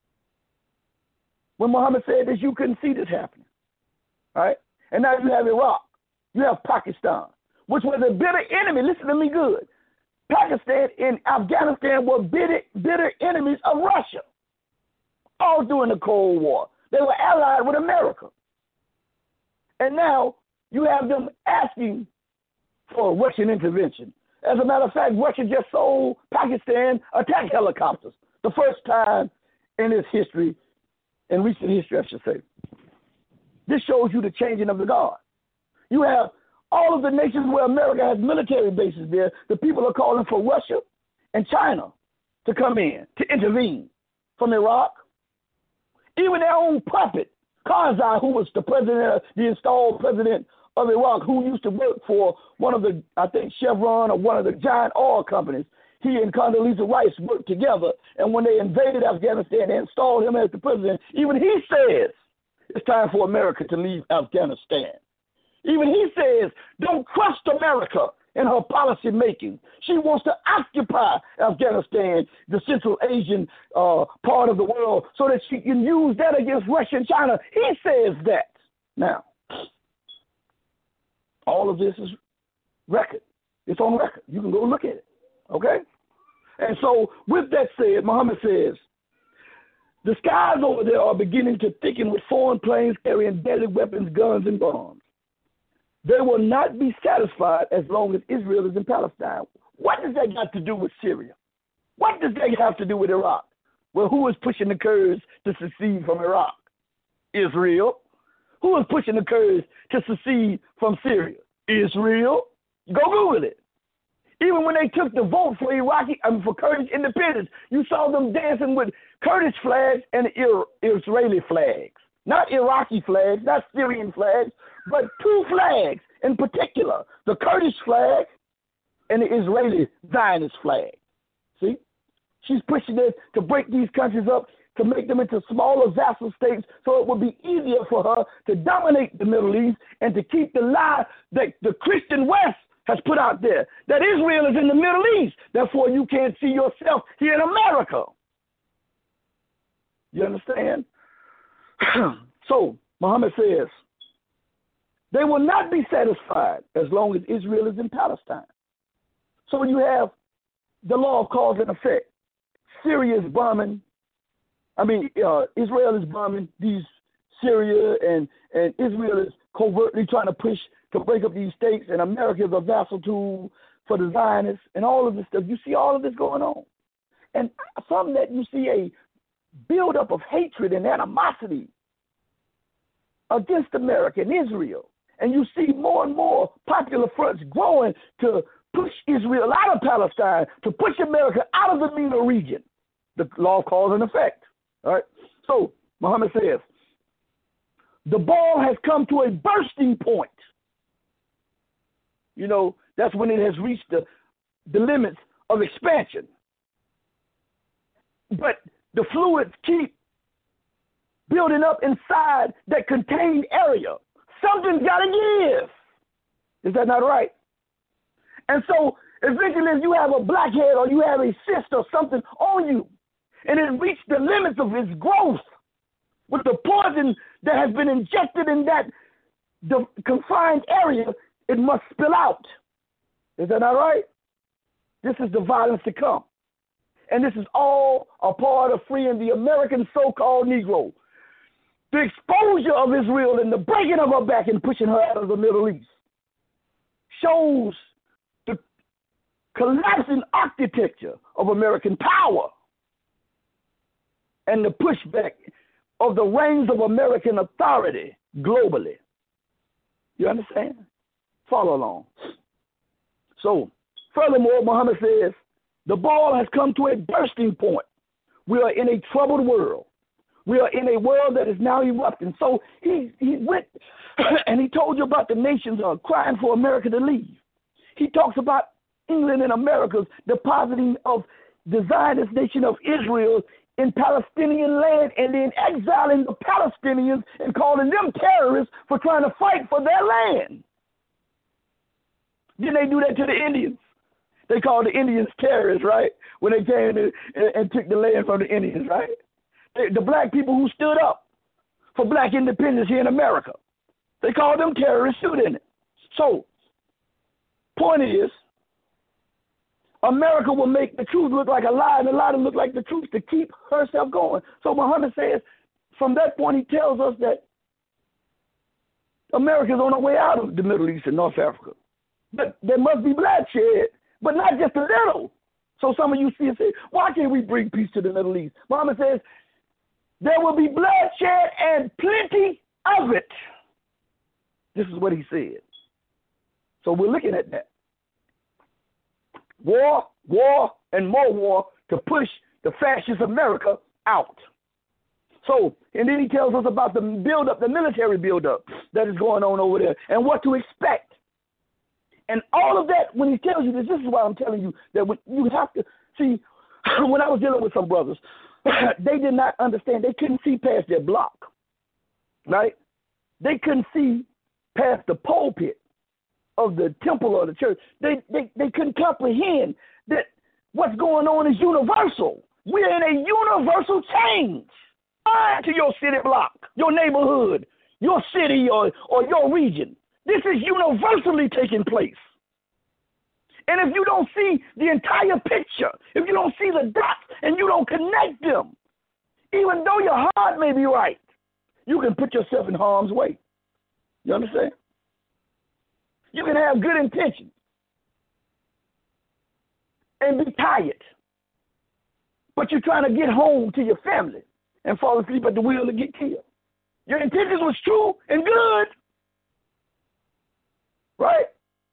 When Muhammad said this, you couldn't see this happening. All right? And now you have Iraq. You have Pakistan, which was a bitter enemy. Listen to me good. Pakistan and Afghanistan were bitter enemies of Russia all during the Cold War. They were allied with America. And now you have them asking for Russian intervention. As a matter of fact, Russia just sold Pakistan attack helicopters, the first time in its history, in recent history, I should say. This shows you the changing of the guard. You have all of the nations where America has military bases there. The people are calling for Russia and China to come in, to intervene from Iraq. Even their own puppet, Karzai, who was the installed president of Iraq, who used to work for one of the, I think, Chevron or one of the giant oil companies. He and Condoleezza Rice worked together, and when they invaded Afghanistan, they installed him as the president. Even he says it's time for America to leave Afghanistan. Even he says, don't trust America in her policy making. She wants to occupy Afghanistan, the Central Asian part of the world, so that she can use that against Russia and China. He says that. Now, all of this is record. It's on record. You can go look at it. Okay? And so, with that said, Muhammad says, the skies over there are beginning to thicken with foreign planes carrying deadly weapons, guns, and bombs. They will not be satisfied as long as Israel is in Palestine. What does that got to do with Syria? What does that have to do with Iraq? Well, who is pushing the Kurds to secede from Iraq? Israel. Who is pushing the Kurds to secede from Syria? Israel. Go Google it. Even when they took the vote for for Kurdish independence, you saw them dancing with Kurdish flags and Israeli flags. Not Iraqi flags, not Syrian flags, but two flags in particular, the Kurdish flag and the Israeli Zionist flag. See? She's pushing it to break these countries up, to make them into smaller vassal states so it would be easier for her to dominate the Middle East and to keep the lie that the Christian West has put out there, that Israel is in the Middle East. Therefore, you can't see yourself here in America. You understand? So, Muhammad says, they will not be satisfied as long as Israel is in Palestine. So you have the law of cause and effect. Syria is bombing. Israel is bombing these Syria, and Israel is covertly trying to push to break up these states, and America is a vassal tool for the Zionists and all of this stuff. You see all of this going on. And from that, you see a buildup of hatred and animosity against America and Israel. And you see more and more popular fronts growing to push Israel out of Palestine, to push America out of the MENA region. The law of cause and effect. All right. So Muhammad says, the ball has come to a bursting point. You know, that's when it has reached the limits of expansion. But the fluids keep building up inside that contained area. Something's got to give. Is that not right? And so eventually if you have a blackhead or you have a cyst or something on you, and it reached the limits of its growth with the poison that has been injected in that the confined area, it must spill out. Is that not right? This is the violence to come. And this is all a part of freeing the American so-called Negro. The exposure of Israel and the breaking of her back and pushing her out of the Middle East shows the collapsing architecture of American power and the pushback of the reins of American authority globally. You understand? Follow along. So, furthermore, Muhammad says, the ball has come to a bursting point. We are in a troubled world. We are in a world that is now erupting. So he went and he told you about the nations crying for America to leave. He talks about England and America's depositing of the Zionist nation of Israel in Palestinian land and then exiling the Palestinians and calling them terrorists for trying to fight for their land. Didn't they do that to the Indians? They called the Indians terrorists, right? When they came and took the land from the Indians, right? The black people who stood up for black independence here in America, they called them terrorists too, didn't it? So, point is, America will make the truth look like a lie and a lie to look like the truth to keep herself going. So Muhammad says, from that point, he tells us that America is on her way out of the Middle East and North Africa. But there must be bloodshed, but not just a little. So some of you see and say, why can't we bring peace to the Middle East? Muhammad says, there will be bloodshed and plenty of it. This is what he said. So we're looking at that. War, and more war to push the fascist America out. So, and then he tells us about the buildup, the military buildup that is going on over there and what to expect. And all of that, when he tells you this is why I'm telling you that when you have to see, when I was dealing with some brothers, they did not understand. They couldn't see past their block, right? They couldn't see past the pulpit of the temple or the church. They couldn't comprehend that what's going on is universal. We're in a universal change. To your city block, your neighborhood, your city or your region. This is universally taking place. And if you don't see the entire picture, if you don't see the dots and you don't connect them, even though your heart may be right, you can put yourself in harm's way. You understand? You can have good intentions and be tired, but you're trying to get home to your family and fall asleep at the wheel and get killed. Your intentions was true and good, right?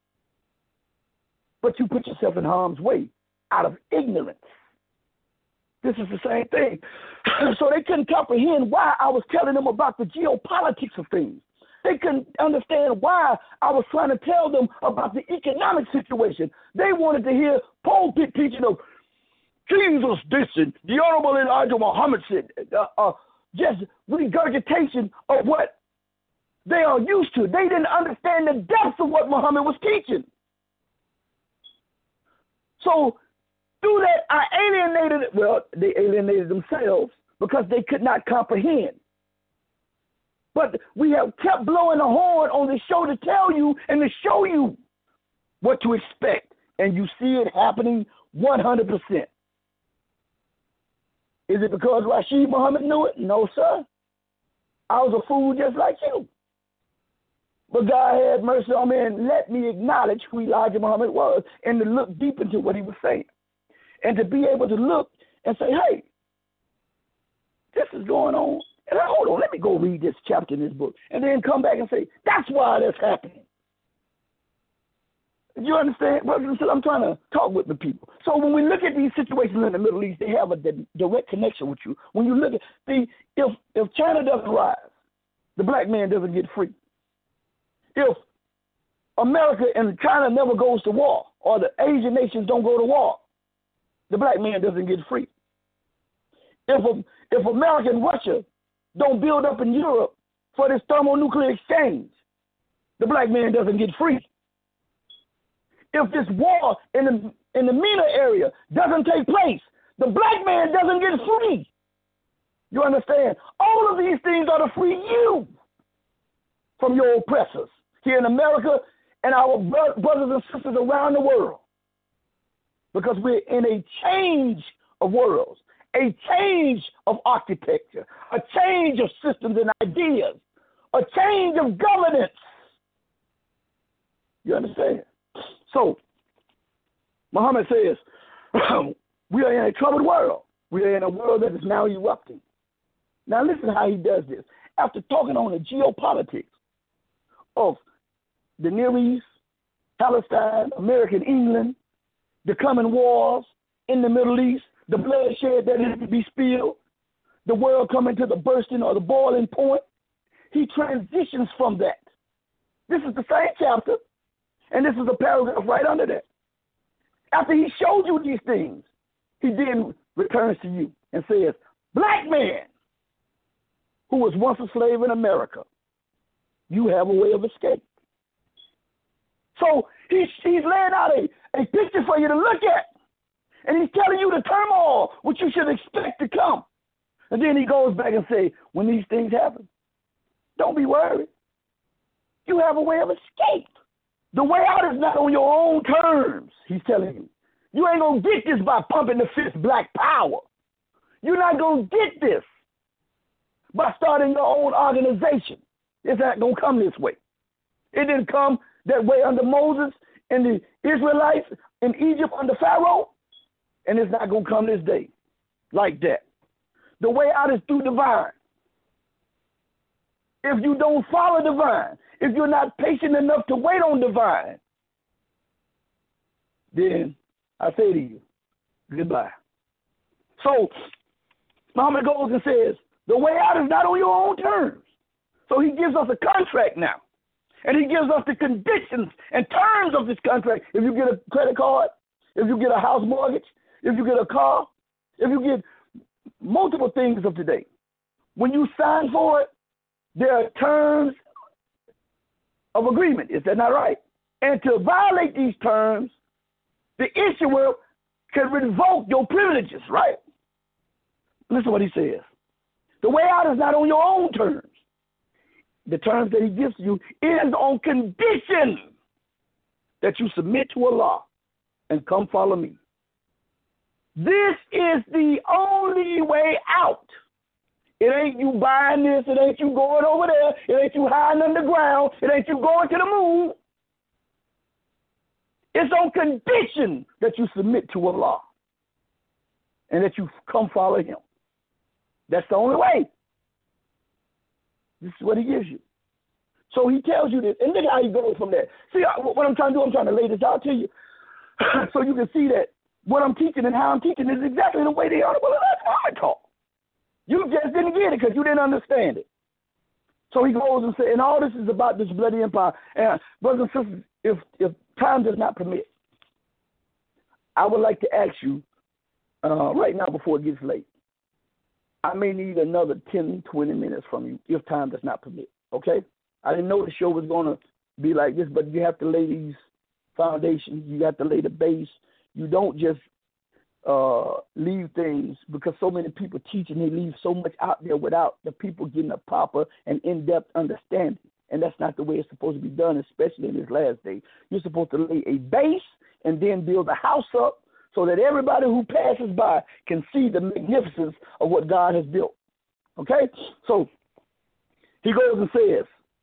But you put yourself in harm's way out of ignorance. This is the same thing. So they couldn't comprehend why I was telling them about the geopolitics of things. They couldn't understand why I was trying to tell them about the economic situation. They wanted to hear pulpit teaching of Jesus this and the Honorable Elijah Muhammad said, just regurgitation of what they are used to. They didn't understand the depth of what Muhammad was teaching. So through that, I they alienated themselves because they could not comprehend. But we have kept blowing the horn on the show to tell you and to show you what to expect. And you see it happening 100%. Is it because Rashid Muhammad knew it? No, sir. I was a fool just like you. But God had mercy on me and let me acknowledge who Elijah Muhammad was and to look deep into what he was saying. And to be able to look and say, hey, this is going on. And hold on, let me go read this chapter in this book. And then come back and say, that's why that's happening. You understand? I'm trying to talk with the people. So when we look at these situations in the Middle East, they have a direct connection with you. When you look at if China doesn't rise, the black man doesn't get free. If America and China never goes to war, or the Asian nations don't go to war, the black man doesn't get free. If America and Russia don't build up in Europe for this thermonuclear exchange, the black man doesn't get free. If this war in the MENA area doesn't take place, the black man doesn't get free. You understand? All of these things are to free you from your oppressors here in America and our brothers and sisters around the world. Because we're in a change of worlds, a change of architecture, a change of systems and ideas, a change of governance. You understand? So, Muhammad says, we are in a troubled world. We are in a world that is now erupting. Now listen how he does this. After talking on the geopolitics of the Near East, Palestine, American England, the coming wars in the Middle East, the bloodshed that is to be spilled, the world coming to the bursting or the boiling point, he transitions from that. This is the same chapter, and this is a paragraph right under that. After he showed you these things, he then returns to you and says, black man who was once a slave in America, you have a way of escape. So he's laying out a picture for you to look at. And he's telling you the turmoil, which you should expect to come. And then he goes back and says, when these things happen, don't be worried. You have a way of escape. The way out is not on your own terms, he's telling you. You ain't going to get this by pumping the fist black power. You're not going to get this by starting your own organization. It's not going to come this way. It didn't come that way under Moses and the Israelites in Egypt under Pharaoh, and it's not going to come this day like that. The way out is through divine. If you don't follow divine, if you're not patient enough to wait on divine, then I say to you, goodbye. So Muhammad goes and says, the way out is not on your own terms. So he gives us a contract now. And he gives us the conditions and terms of this contract. If you get a credit card, if you get a house mortgage, if you get a car, if you get multiple things of today, when you sign for it, there are terms of agreement. Is that not right? And to violate these terms, the issuer can revoke your privileges, right? Listen to what he says. The way out is not on your own terms. The terms that he gives you is on condition that you submit to Allah and come follow me. This is the only way out. It ain't you buying this. It ain't you going over there. It ain't you hiding underground. It ain't you going to the moon. It's on condition that you submit to Allah and that you come follow him. That's the only way. This is what he gives you. So he tells you this, and look how he goes from there. See, what I'm trying to do, I'm trying to lay this out to you so you can see that what I'm teaching and how I'm teaching is exactly the way the Honorable Elijah Muhammad taught. You just didn't get it because you didn't understand it. So he goes and says, and all this is about this bloody empire. And brothers and sisters, if time does not permit, I would like to ask you right now before it gets late. I may need another 10, 20 minutes from you if time does not permit, okay? I didn't know the show was going to be like this, but you have to lay these foundations. You have to lay the base. You don't just leave things because so many people teach and they leave so much out there without the people getting a proper and in-depth understanding. And that's not the way it's supposed to be done, especially in this last day. You're supposed to lay a base and then build a house up so that everybody who passes by can see the magnificence of what God has built. Okay? So he goes and says,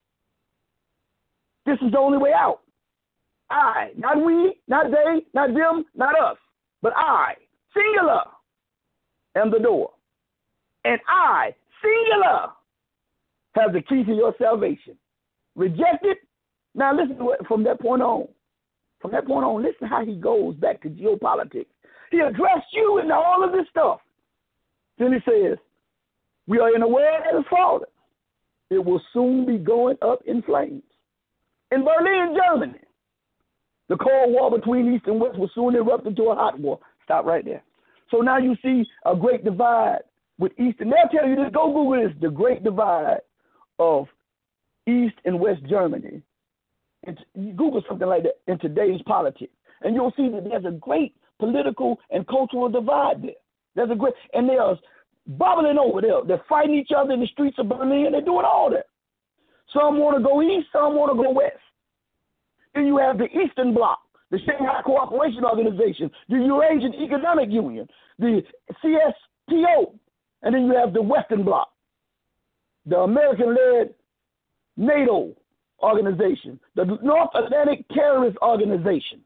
this is the only way out. I, not we, not they, not them, not us, but I, singular, am the door. And I, singular, have the key to your salvation. Reject it. Now listen to it from that point on. From that point on, listen how he goes back to geopolitics. He addressed you in all of this stuff. Then he says, we are in a world that is fallen. it will soon be going up in flames. In Berlin, Germany, the Cold War between East and West will soon erupt into a hot war. Stop right there. So now you see a great divide with East, and they'll tell you this, go Google this, the great divide of East and West Germany. And you Google something like that in today's politics, and you'll see that there's a great political and cultural divide there. There's a great, and there's bubbling over there. They're fighting each other in the streets of Berlin. They're doing all that. Some want to go east, some want to go west. Then you have the Eastern Bloc, the Shanghai Cooperation Organization, the Eurasian Economic Union, the CSTO, and then you have the Western Bloc, the American-led NATO organization, the North Atlantic Terrorist Organization.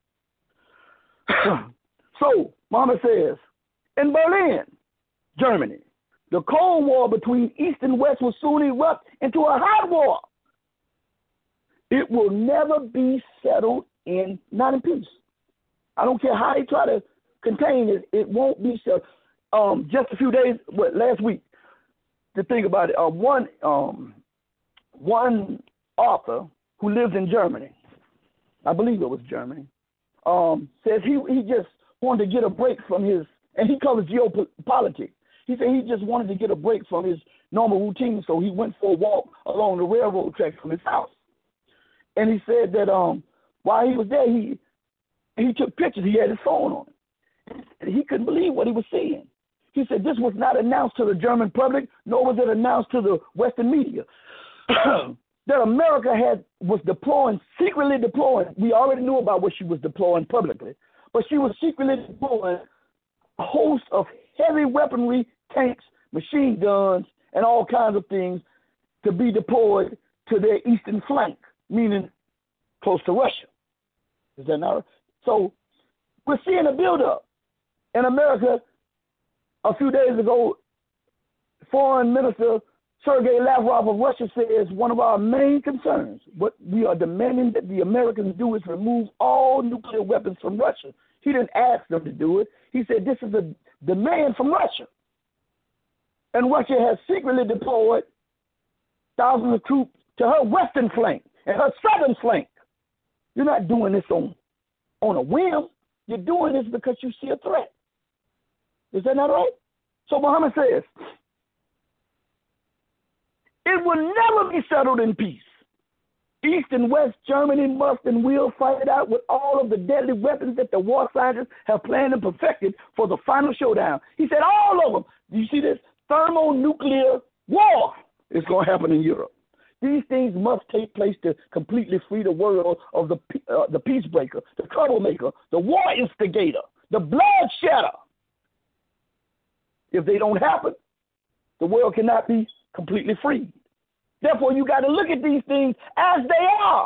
So, Mama says, in Berlin, Germany, the Cold War between East and West will soon erupt into a hot war. It will never be settled not in peace. I don't care how they try to contain it, it won't be settled. Just a few days, last week, to think about it, one author who lives in Germany, I believe it was Germany, says he just wanted to get a break from his, and he covers geopolitics. He said he just wanted to get a break from his normal routine, so he went for a walk along the railroad tracks from his house. And he said that while he was there, he took pictures. He had his phone on him. And he couldn't believe what he was seeing. He said this was not announced to the German public, nor was it announced to the Western media. That America was secretly deploying. We already knew about what she was deploying publicly, but she was secretly deploying a host of heavy weaponry, tanks, machine guns, and all kinds of things to be deployed to their eastern flank, meaning close to Russia. Is that not right? So we're seeing a buildup. In America, a few days ago, Foreign Minister Sergei Lavrov of Russia says one of our main concerns, what we are demanding that the Americans do is remove all nuclear weapons from Russia. He didn't ask them to do it. He said this is a demand from Russia. And Russia has secretly deployed thousands of troops to her western flank and her southern flank. You're not doing this on a whim. You're doing this because you see a threat. Is that not right? So Muhammad says, it will never be settled in peace. East and West Germany must and will fight it out with all of the deadly weapons that the war scientists have planned and perfected for the final showdown. He said all of them. Do you see this? Thermonuclear war is going to happen in Europe. These things must take place to completely free the world of the peacebreaker, the troublemaker, the war instigator, the bloodshedder. If they don't happen, the world cannot be completely freed. Therefore, you got to look at these things as they are.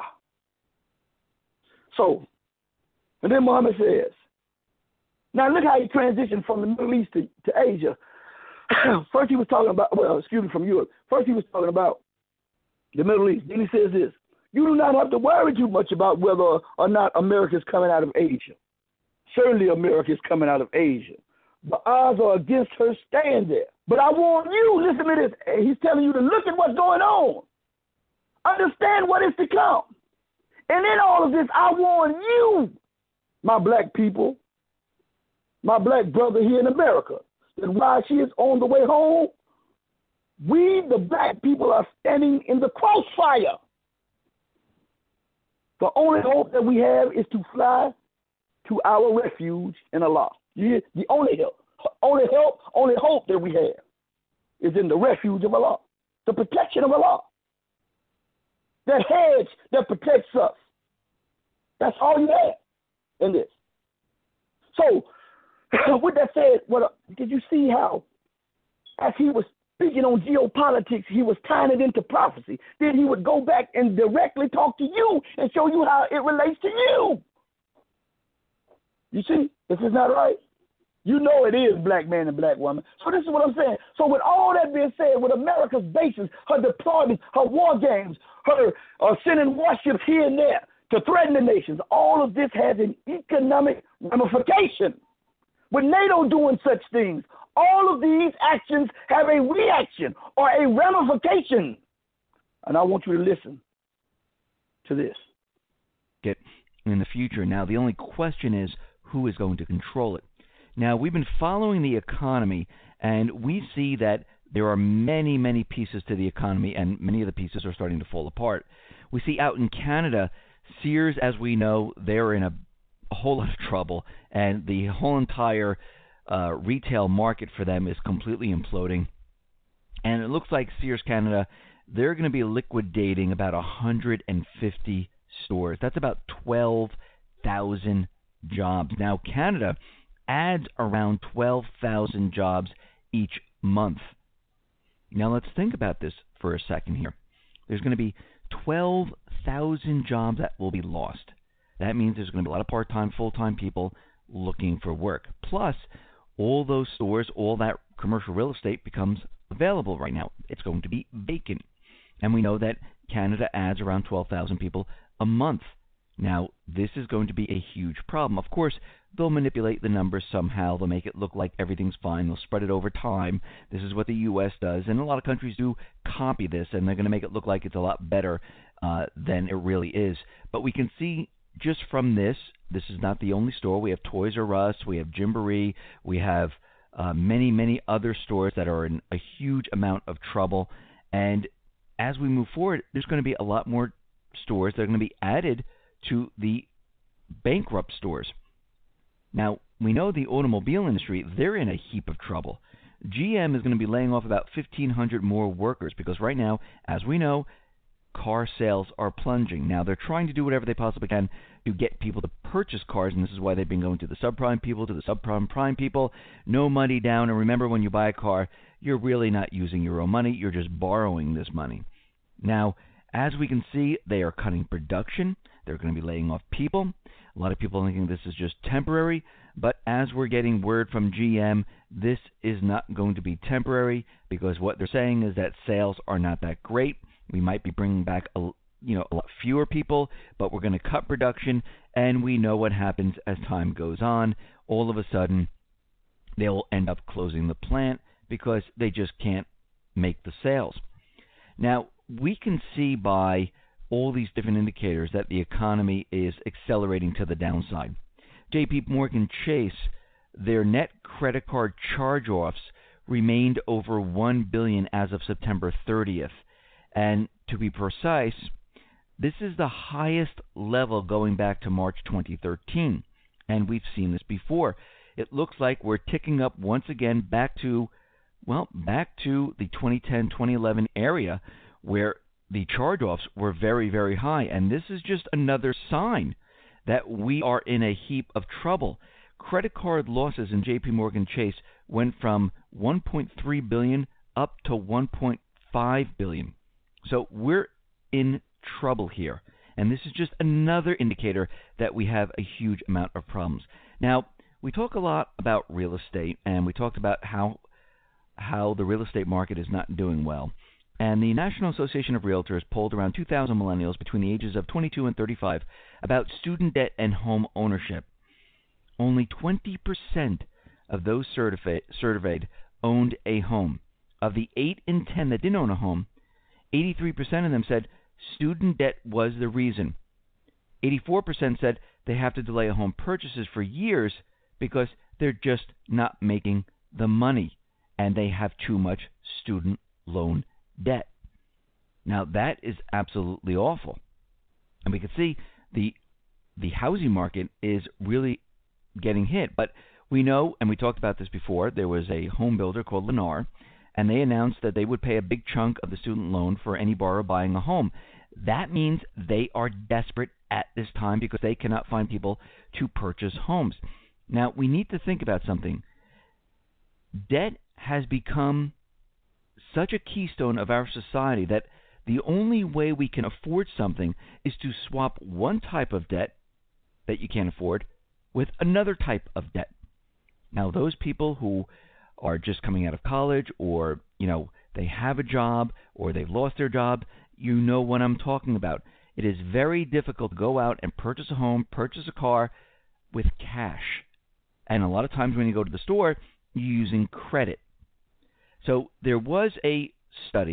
So, and then Muhammad says, now look how he transitioned from the Middle East to Asia. First he was talking about, from Europe. First he was talking about the Middle East. Then he says this, you do not have to worry too much about whether or not America is coming out of Asia. Certainly America is coming out of Asia. The odds are against her staying there. But I warn you, listen to this. He's telling you to look at what's going on. Understand what is to come. And in all of this, I warn you, my black people, my black brother here in America, that while she is on the way home, we, the black people, are standing in the crossfire. The only hope that we have is to fly to our refuge in Allah. The only hope that we have is in the refuge of Allah, the protection of Allah, that hedge that protects us. That's all you have in this. So, with that said, did you see how, as he was speaking on geopolitics, he was tying it into prophecy. Then he would go back and directly talk to you and show you how it relates to you. You see, this is not right. You know it is black man and black woman. So this is what I'm saying. So with all that being said, with America's bases, her deployments, her war games, her sending warships here and there to threaten the nations, all of this has an economic ramification. With NATO doing such things, all of these actions have a reaction or a ramification And I want you to listen to this. Get in the future. Now, the only question is who is going to control it. Now, we've been following the economy, and we see that there are many, many pieces to the economy, and many of the pieces are starting to fall apart. We see out in Canada, Sears, as we know, they're in a whole lot of trouble, and the whole entire retail market for them is completely imploding. And it looks like Sears Canada, they're going to be liquidating about 150 stores. That's about 12,000 jobs. Now, Canada adds around 12,000 jobs each month. Now, let's think about this for a second here. There's going to be 12,000 jobs that will be lost. That means there's going to be a lot of part-time, full-time people looking for work. Plus, all those stores, all that commercial real estate becomes available right now. It's going to be vacant. And we know that Canada adds around 12,000 people a month. Now, this is going to be a huge problem. Of course, they'll manipulate the numbers somehow. They'll make it look like everything's fine. They'll spread it over time. This is what the U.S. does. And a lot of countries do copy this, and they're going to make it look like it's a lot better than it really is. But we can see just from this is not the only store. We have Toys R Us. We have Gymboree. We have many, many other stores that are in a huge amount of trouble. And as we move forward, there's going to be a lot more stores that are going to be added to the bankrupt stores. Now, we know the automobile industry, they're in a heap of trouble. GM is going to be laying off about 1,500 more workers because right now, as we know, car sales are plunging. Now, they're trying to do whatever they possibly can to get people to purchase cars, and this is why they've been going to the subprime people, to the subprime people. No money down, and remember, when you buy a car, you're really not using your own money. You're just borrowing this money. Now, as we can see, they are cutting production. They're going to be laying off people. A lot of people are thinking this is just temporary, but as we're getting word from GM, this is not going to be temporary because what they're saying is that sales are not that great. We might be bringing back a lot fewer people, but we're going to cut production, and we know what happens as time goes on. All of a sudden, they'll end up closing the plant because they just can't make the sales. Now, we can see by all these different indicators that the economy is accelerating to the downside. JP Morgan Chase, their net credit card charge-offs remained over $1 billion as of September 30th. And to be precise, this is the highest level going back to March 2013. And we've seen this before. It looks like we're ticking up once again back to the 2010-2011 area where the charge-offs were very, very high. And this is just another sign that we are in a heap of trouble. Credit card losses in JP Morgan Chase went from $1.3 billion up to $1.5 billion. So we're in trouble here. And this is just another indicator that we have a huge amount of problems. Now, we talk a lot about real estate, and we talked about how the real estate market is not doing well. And the National Association of Realtors polled around 2,000 millennials between the ages of 22 and 35 about student debt and home ownership. Only 20% of those surveyed owned a home. Of the 8 in 10 that didn't own a home, 83% of them said student debt was the reason. 84% said they have to delay home purchases for years because they're just not making the money and they have too much student loan debt. Now, that is absolutely awful. And we can see the housing market is really getting hit. But we know, and we talked about this before, there was a home builder called Lennar, and they announced that they would pay a big chunk of the student loan for any borrower buying a home. That means they are desperate at this time because they cannot find people to purchase homes. Now, we need to think about something. Debt has become such a keystone of our society that the only way we can afford something is to swap one type of debt that you can't afford with another type of debt. Now, those people who are just coming out of college or, they have a job or they've lost their job, you know what I'm talking about. It is very difficult to go out and purchase a home, purchase a car with cash. And a lot of times when you go to the store, you're using credit. So there was a study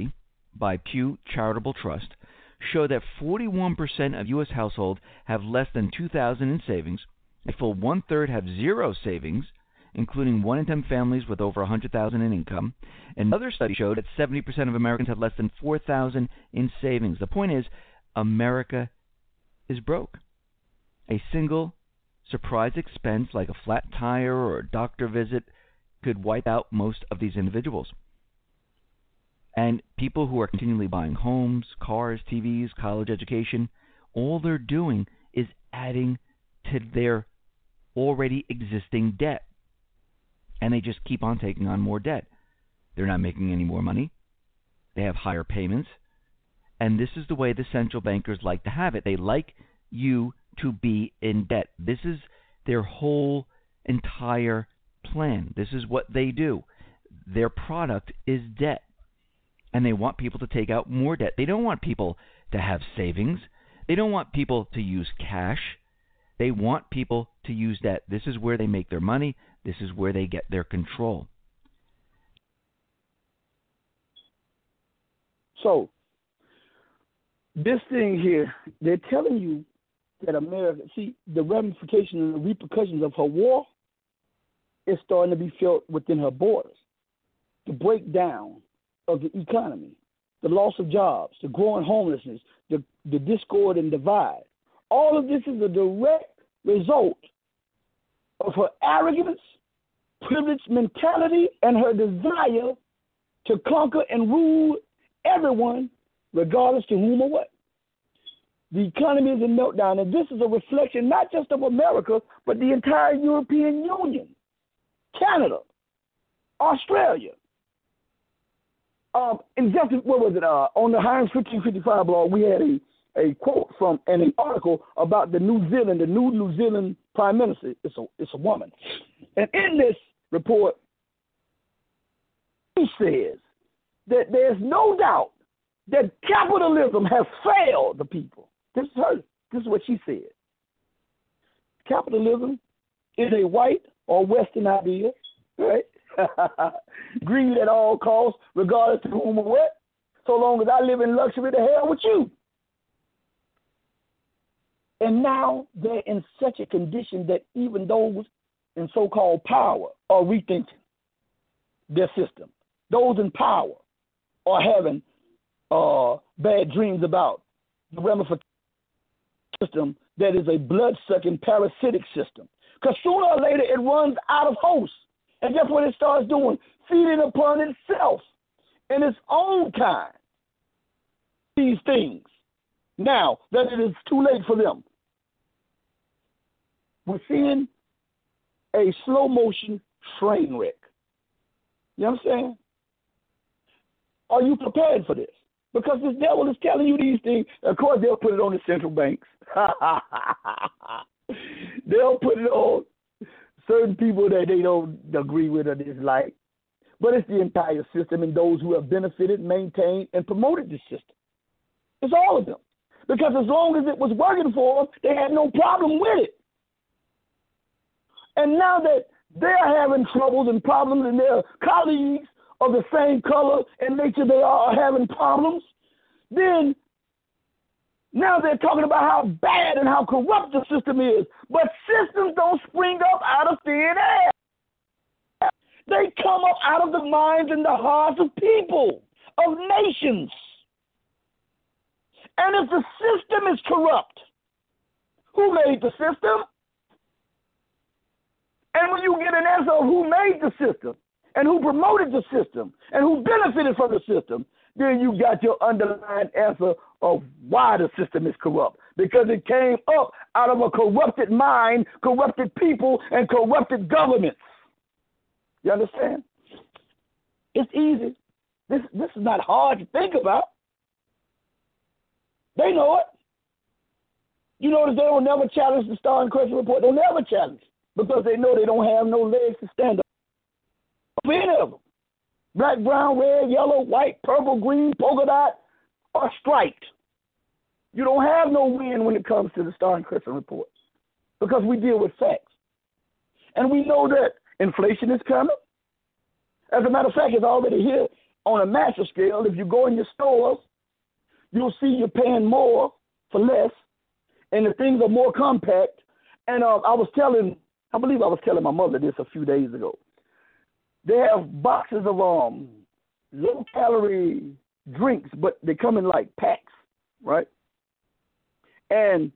by Pew Charitable Trust show that 41% of U.S. households have less than $2,000 in savings. A full one-third have zero savings, including 1 in 10 families with over $100,000 in income. Another study showed that 70% of Americans have less than $4,000 in savings. The point is, America is broke. A single surprise expense like a flat tire or a doctor visit could wipe out most of these individuals. And people who are continually buying homes, cars, TVs, college education, all they're doing is adding to their already existing debt. And they just keep on taking on more debt. They're not making any more money. They have higher payments. And this is the way the central bankers like to have it. They like you to be in debt. This is their whole entire plan. This is what they do. Their product is debt. And they want people to take out more debt. They don't want people to have savings. They don't want people to use cash. They want people to use debt. This is where they make their money. This is where they get their control. So, this thing here, they're telling you that America, see, the ramifications and the repercussions of her war is starting to be felt within her borders. The breakdown of the economy, the loss of jobs, the growing homelessness, the discord and divide. All of this is a direct result of her arrogance, privileged mentality, and her desire to conquer and rule everyone, regardless to whom or what. The economy is in meltdown, and this is a reflection not just of America, but the entire European Union, Canada, Australia. And just, what was it, on the Heinz 1555 blog, we had a quote from an article about the new New Zealand Prime Minister. It's a woman. And in this report, he says that there's no doubt that capitalism has failed the people. This is her. This is what she said. Capitalism is a white or Western idea, right? Greed at all costs, regardless to whom or what. So long as I live in luxury, to hell with you. And now they're in such a condition that even those in so-called power are rethinking their system. Those in power are having bad dreams about the ramifications system that is a blood-sucking parasitic system. Because sooner or later it runs out of host. And guess what it starts doing? Feeding upon itself in its own kind. These things. Now that it is too late for them. We're seeing a slow motion train wreck. You know what I'm saying? Are you prepared for this? Because this devil is telling you these things. Of course, they'll put it on the central banks. They'll put it on certain people that they don't agree with or dislike. But it's the entire system and those who have benefited, maintained, and promoted this system. It's all of them. Because as long as it was working for them, they had no problem with it. And now that they're having troubles and problems and their colleagues of the same color and nature they are having problems, then now they're talking about how bad and how corrupt the system is. But systems don't spring up out of thin air. They come up out of the minds and the hearts of people, of nations. And if the system is corrupt, who made the system? And when you get an answer of who made the system and who promoted the system and who benefited from the system, then you got your underlying answer of why the system is corrupt. Because it came up out of a corrupted mind, corrupted people, and corrupted governments. You understand? It's easy. This is not hard to think about. They know it. You notice they don't never challenge the Star and Crescent Report. They'll never challenge because they know they don't have no legs to stand up. Any of them. Black, brown, red, yellow, white, purple, green, polka dot, or striped. You don't have no win when it comes to the Star and Crescent Report because we deal with facts. And we know that inflation is coming. As a matter of fact, it's already here. on a massive scale, if you go in your stores, you'll see you're paying more for less, and the things are more compact. And I believe I was telling my mother this a few days ago. They have boxes of low-calorie drinks, but they come in like packs, right? And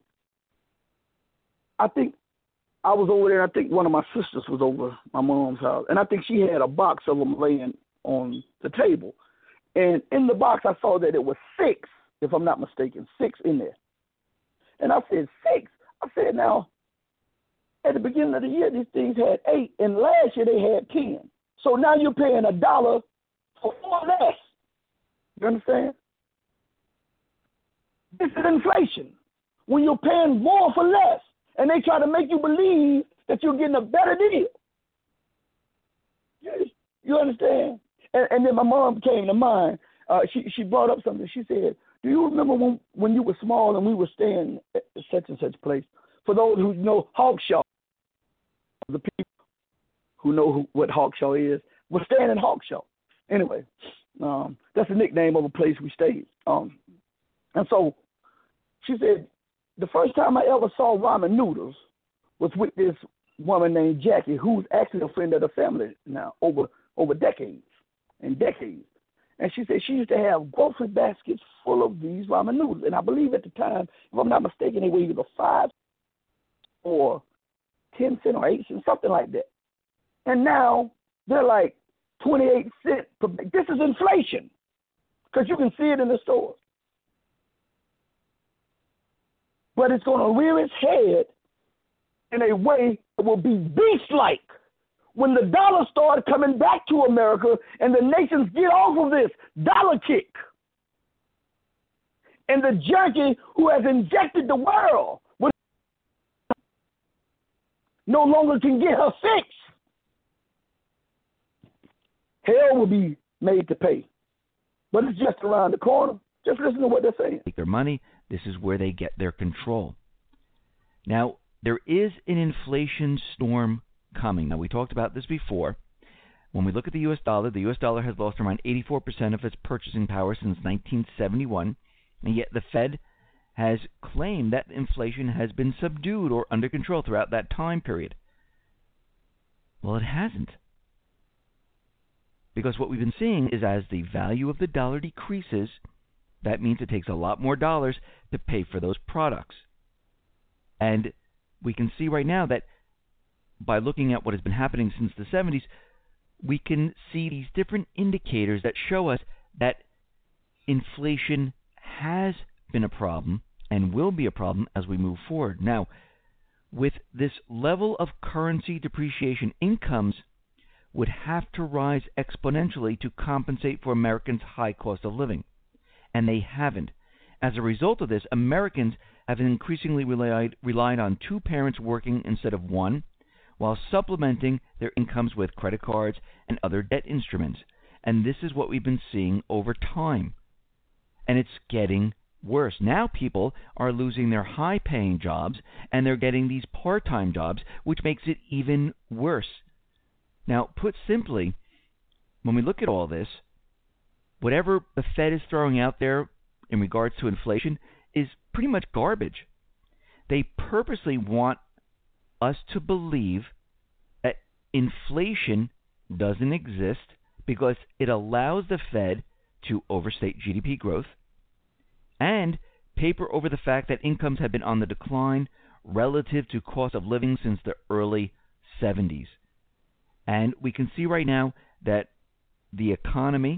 I think I was over there, and I think one of my sisters was over my mom's house, and I think she had a box of them laying on the table. And in the box, I saw that it was 6, if I'm not mistaken, 6 in there. And I said, 6? I said, now, at the beginning of the year, these things had 8, and last year they had 10. So now you're paying $1 for 4 less. You understand? This is inflation. When you're paying more for less, and they try to make you believe that you're getting a better deal. You understand? And then my mom came to mind. She brought up something. She said, do you remember when you were small and we were staying at such and such place? For those who know Hawkshaw, the people who know what Hawkshaw is, we're staying in Hawkshaw. Anyway, that's the nickname of a place we stayed. And so she said, the first time I ever saw ramen noodles was with this woman named Jackie, who's actually a friend of the family now, over decades and decades. And she said she used to have grocery baskets full of these ramen noodles. And I believe at the time, if I'm not mistaken, they were either 5 or 10 cents or 8 cents, something like that. And now they're like 28 cents per bag. This is inflation because you can see it in the stores. But it's going to rear its head in a way that will be beast-like when the dollar started coming back to America and the nations get off of this dollar kick. And the junkie who has injected the world with no longer can get her fix. Hell will be made to pay. But it's just around the corner. Just listen to what they're saying. Take their money. This is where they get their control. Now, there is an inflation storm coming. Now, we talked about this before. When we look at the U.S. dollar has lost around 84% of its purchasing power since 1971, and yet the Fed has claimed that inflation has been subdued or under control throughout that time period. Well, it hasn't. Because what we've been seeing is as the value of the dollar decreases, that means it takes a lot more dollars to pay for those products. And we can see right now that by looking at what has been happening since the 70s, we can see these different indicators that show us that inflation has been a problem and will be a problem as we move forward. Now, with this level of currency depreciation, incomes would have to rise exponentially to compensate for Americans' high cost of living. And they haven't. As a result of this, Americans have increasingly relied on 2 parents working instead of 1, while supplementing their incomes with credit cards and other debt instruments. And this is what we've been seeing over time. And it's getting worse. Now people are losing their high-paying jobs, and they're getting these part-time jobs, which makes it even worse. Now, put simply, when we look at all this, whatever the Fed is throwing out there in regards to inflation is pretty much garbage. They purposely want us to believe that inflation doesn't exist because it allows the Fed to overstate GDP growth and paper over the fact that incomes have been on the decline relative to cost of living since the early 70s. And we can see right now that the economy,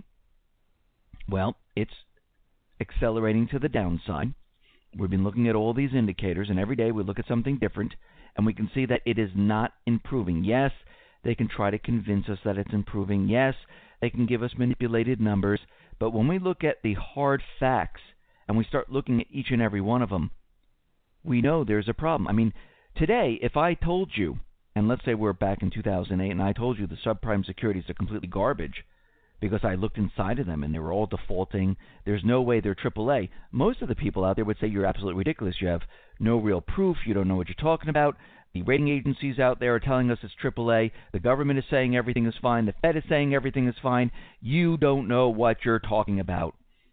well, it's accelerating to the downside. We've been looking at all these indicators, and every day we look at something different, and we can see that it is not improving. Yes, they can try to convince us that it's improving. Yes, they can give us manipulated numbers. But when we look at the hard facts and we start looking at each and every one of them, we know there's a problem. I mean, today, if I told you, and let's say we're back in 2008, and I told you the subprime securities are completely garbage because I looked inside of them and they were all defaulting, there's no way they're AAA, most of the people out there would say you're absolutely ridiculous. You have no real proof. You don't know what you're talking about. The rating agencies out there are telling us it's AAA. The government is saying everything is fine. The Fed is saying everything is fine. You don't know what you're talking about.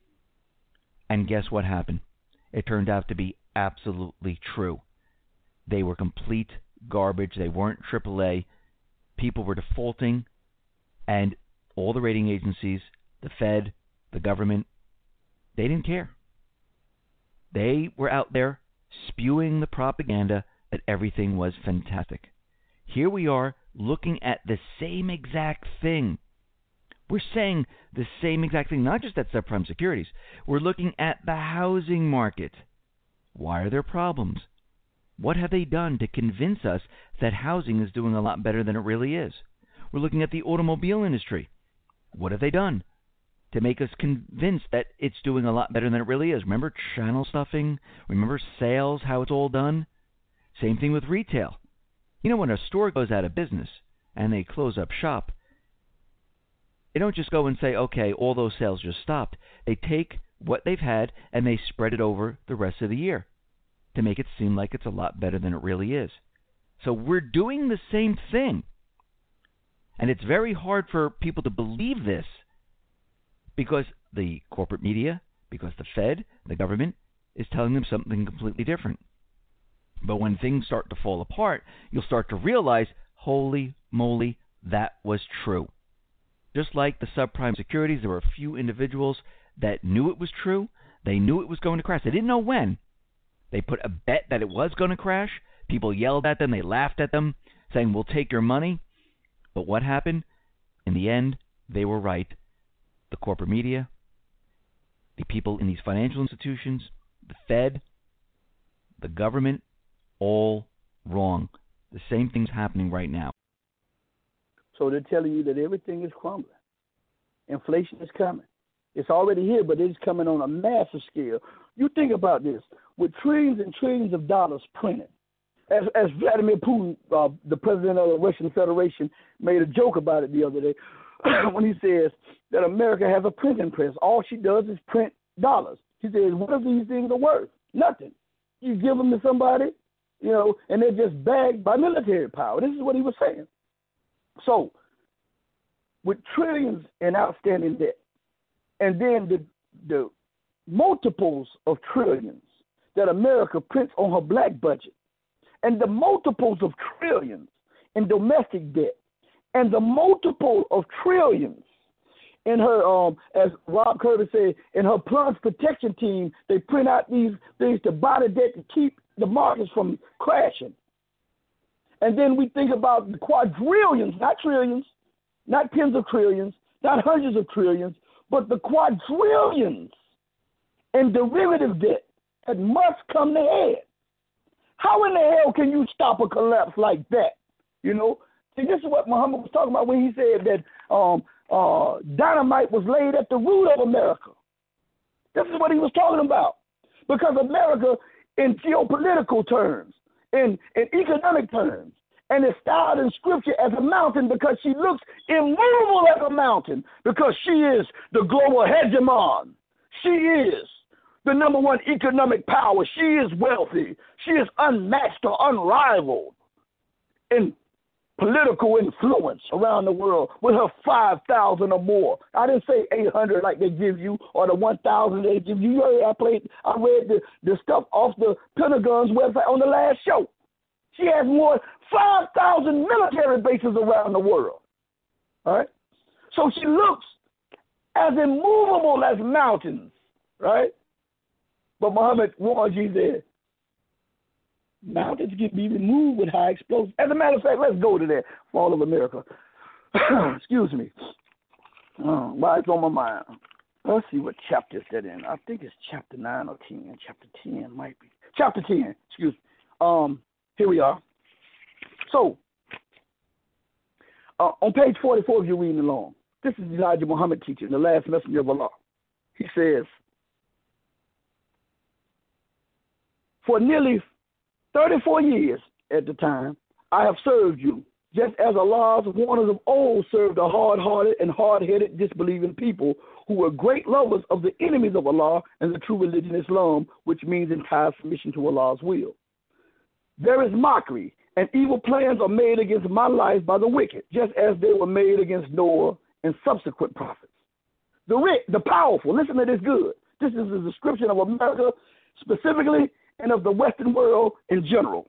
And guess what happened? It turned out to be absolutely true. They were complete garbage. They weren't AAA. People were defaulting, and all the rating agencies, the Fed, the government, they didn't care. They were out there spewing the propaganda that everything was fantastic. Here we are looking at the same exact thing. We're saying the same exact thing, not just at subprime securities. We're looking at the housing market. Why are there problems? What have they done to convince us that housing is doing a lot better than it really is? We're looking at the automobile industry. What have they done to make us convinced that it's doing a lot better than it really is? Remember channel stuffing? Remember sales, how it's all done? Same thing with retail. You know, when a store goes out of business and they close up shop, they don't just go and say, okay, all those sales just stopped. They take what they've had and they spread it over the rest of the year to make it seem like it's a lot better than it really is. So we're doing the same thing. And it's very hard for people to believe this because the corporate media, because the Fed, the government, is telling them something completely different. But when things start to fall apart, you'll start to realize, holy moly, that was true. Just like the subprime securities, there were a few individuals that knew it was true. They knew it was going to crash. They didn't know when. They put a bet that it was going to crash. People yelled at them. They laughed at them, saying, we'll take your money. But what happened? In the end, they were right. The corporate media, the people in these financial institutions, the Fed, the government, all wrong. The same thing's happening right now. So they're telling you that everything is crumbling. Inflation is coming. It's already here, but it's coming on a massive scale. You think about this. With trillions and trillions of dollars printed, as Vladimir Putin, the president of the Russian Federation, made a joke about it the other day when he says that America has a printing press. All she does is print dollars. He says, what are these things are worth? Nothing. You give them to somebody, and they're just bagged by military power. This is what he was saying. So, with trillions in outstanding debt, and then the multiples of trillions that America prints on her black budget, and the multiples of trillions in domestic debt, and the multiple of trillions in her, as Rob Curtis said, in her plunge protection team, they print out these things to buy the debt to keep the markets from crashing. And then we think about the quadrillions, not trillions, not tens of trillions, not hundreds of trillions, but the quadrillions in derivative debt that must come to head. How in the hell can you stop a collapse like that? See, this is what Muhammad was talking about when he said that dynamite was laid at the root of America. This is what he was talking about. Because America, in geopolitical terms, in economic terms, and is styled in Scripture as a mountain because she looks immovable as a mountain because she is the global hegemon. She is the number one economic power. She is wealthy. She is unmatched or unrivaled in political influence around the world with her 5,000 or more. I didn't say 800 like they give you or the 1,000 they give you. You heard I read the stuff off the Pentagon's website on the last show. She has more 5,000 military bases around the world. All right? So she looks as immovable as mountains, right? But Muhammad warns you there. Mountains can be removed with high explosives. As a matter of fact, let's go to that Fall of America. Excuse me. Why it's on my mind. Let's see what chapter is that in. I think it's chapter 9 or 10. Chapter 10 might be. Chapter 10, excuse me. Here we are. So, on page 44, if you're reading along, this is Elijah Muhammad teaching, the last messenger of Allah. He says, for nearly 34 years at the time, I have served you, just as Allah's warners of old served the hard-hearted and hard-headed disbelieving people who were great lovers of the enemies of Allah and the true religion Islam, which means entire submission to Allah's will. There is mockery and evil plans are made against my life by the wicked, just as they were made against Noah and subsequent prophets. The rich, the powerful, listen to this good. This is a description of America specifically and of the Western world in general.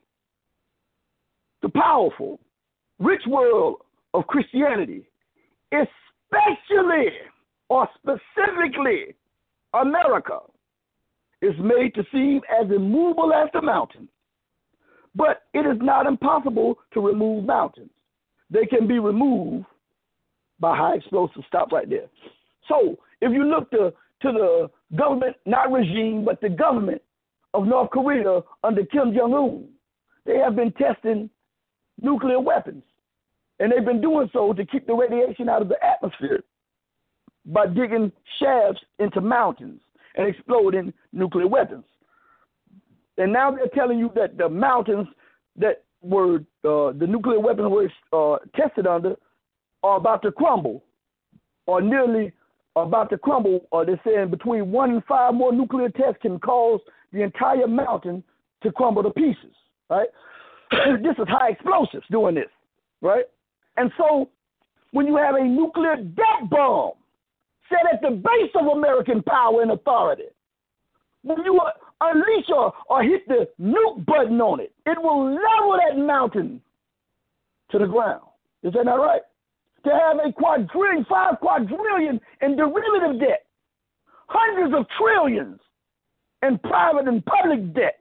The powerful, rich world of Christianity, especially or specifically America, is made to seem as immovable as the mountain. But it is not impossible to remove mountains. They can be removed by high explosives. Stop right there. So if you look to the government, not regime, but the government of North Korea under Kim Jong-un, they have been testing nuclear weapons. And they've been doing so to keep the radiation out of the atmosphere by digging shafts into mountains and exploding nuclear weapons. And now they're telling you that the mountains that were the nuclear weapons were tested under are about to crumble, or nearly about to crumble, or they're saying between 1 and 5 more nuclear tests can cause the entire mountain to crumble to pieces, right? This is high explosives doing this, right? And so when you have a nuclear death bomb set at the base of American power and authority, when you unleash or hit the nuke button on it, it will level that mountain to the ground. Is that not right? To have a 5 quadrillion in derivative debt, hundreds of trillions in private and public debt,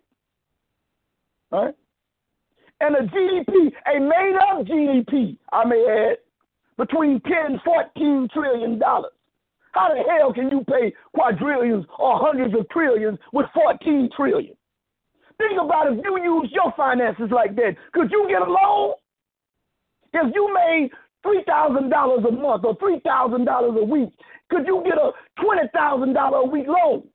right? And a GDP, a made-up GDP, I may add, between 10 and 14 trillion dollars. How the hell can you pay quadrillions or hundreds of trillions with 14 trillion? Think about if you use your finances like that. Could you get a loan? If you made $3,000 a month or $3,000 a week, could you get a $20,000 a week loan?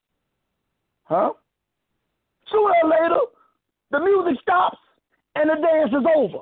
Huh? Sooner or later, the music stops and the dance is over.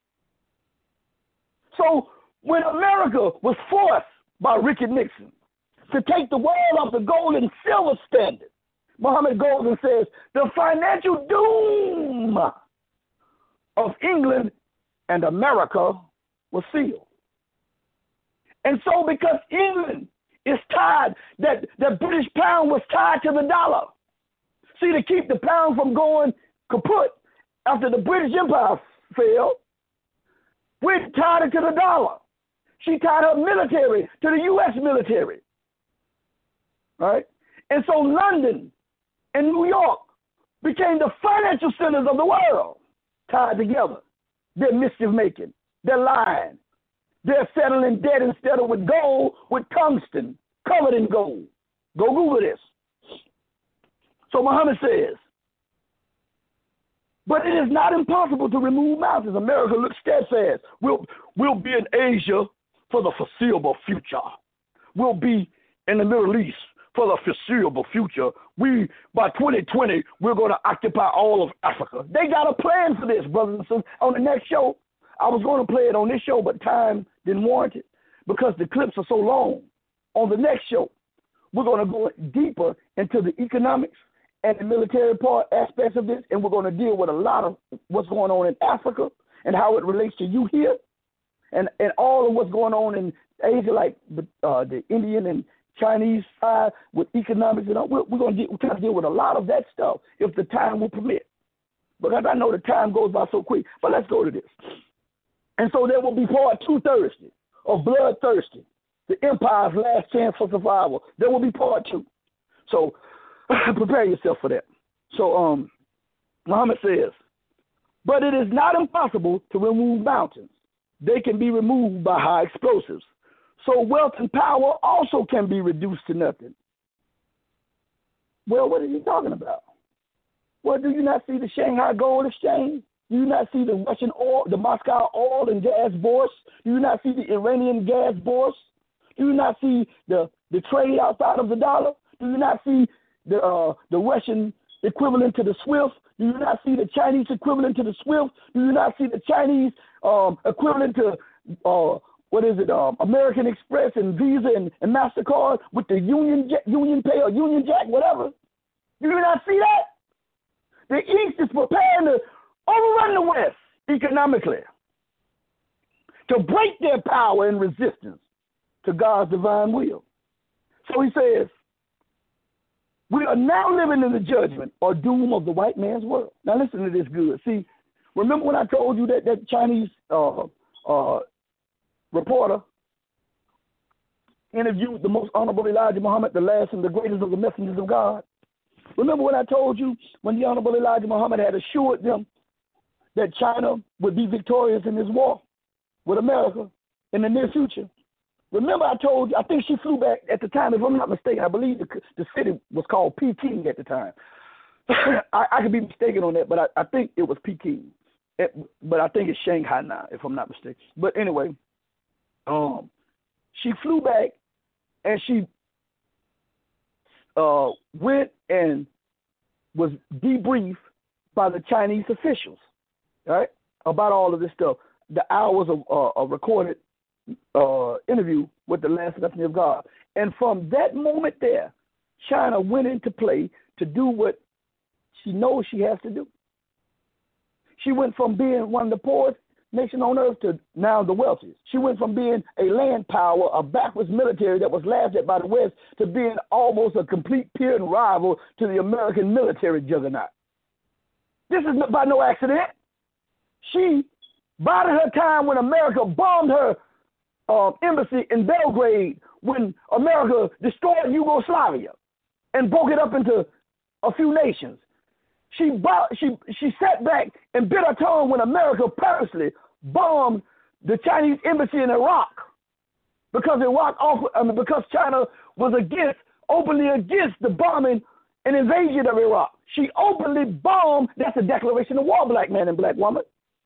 So when America was forced by Richard Nixon to take the world off the gold and silver standard, Muhammad Golden says the financial doom of England and America was sealed. And so because England is tied, that the British pound was tied to the dollar. See, to keep the pound from going kaput after the British Empire fell, Britain tied it to the dollar. She tied her military to the U.S. military. Right? And so London and New York became the financial centers of the world, tied together. They're mischief making. They're lying. They're settling debt instead of with gold, with tungsten, covered in gold. Go Google this. So Muhammad says, but it is not impossible to remove mountains. America looks steadfast. We'll be in Asia for the foreseeable future. We'll be in the Middle East for the foreseeable future. By 2020, we're going to occupy all of Africa. They got a plan for this, brothers and sisters. On the next show, I was going to play it on this show, but time didn't warrant it because the clips are so long. On the next show, we're going to go deeper into the economics and the military part aspects of this, and we're going to deal with a lot of what's going on in Africa and how it relates to you here, and all of what's going on in Asia, like the Indian and Chinese side with economics and all. We're going to try to deal with a lot of that stuff if the time will permit, because I know the time goes by so quick. But let's go to this. And so there will be part 2 Thursday of Bloodthirsty, the Empire's Last Chance for Survival. There will be part 2. So prepare yourself for that. So Muhammad says, but it is not impossible to remove mountains. They can be removed by high explosives. So wealth and power also can be reduced to nothing. Well, what are you talking about? Well, do you not see the Shanghai Gold Exchange? Do you not see the Russian oil, the Moscow oil and gas bourse? Do you not see the Iranian gas bourse? Do you not see the trade outside of the dollar? Do you not see the Russian equivalent to the SWIFT? Do you not see the Chinese equivalent to the SWIFT? Do you not see the Chinese equivalent to American Express and Visa and MasterCard with the Union Pay or Union Jack, whatever? Do you not see that? The East is preparing to overrun the West economically, to break their power and resistance to God's divine will. So he says, we are now living in the judgment or doom of the white man's world. Now listen to this good. See, remember when I told you that Chinese reporter interviewed the most honorable Elijah Muhammad, the last and the greatest of the messengers of God? Remember when I told you when the honorable Elijah Muhammad had assured them that China would be victorious in this war with America in the near future? Remember I told you, I think she flew back at the time, if I'm not mistaken, I believe the city was called Peking at the time. I could be mistaken on that, but I think it was Peking. But I think it's Shanghai now, if I'm not mistaken. But anyway, she flew back and she went and was debriefed by the Chinese officials, right, about all of this stuff. The hours of a recorded interview with the last messenger of God. And from that moment there, China went into play to do what she knows she has to do. She went from being one of the poorest nations on earth to now the wealthiest. She went from being a land power, a backwards military that was laughed at by the West, to being almost a complete peer and rival to the American military juggernaut. This is by no accident. She, by her time when America bombed her embassy in Belgrade, when America destroyed Yugoslavia and broke it up into a few nations, she sat back and bit her tongue when America purposely bombed the Chinese embassy in Iraq because China was openly against the bombing and invasion of Iraq. She openly bombed. That's a declaration of war, black man and black woman.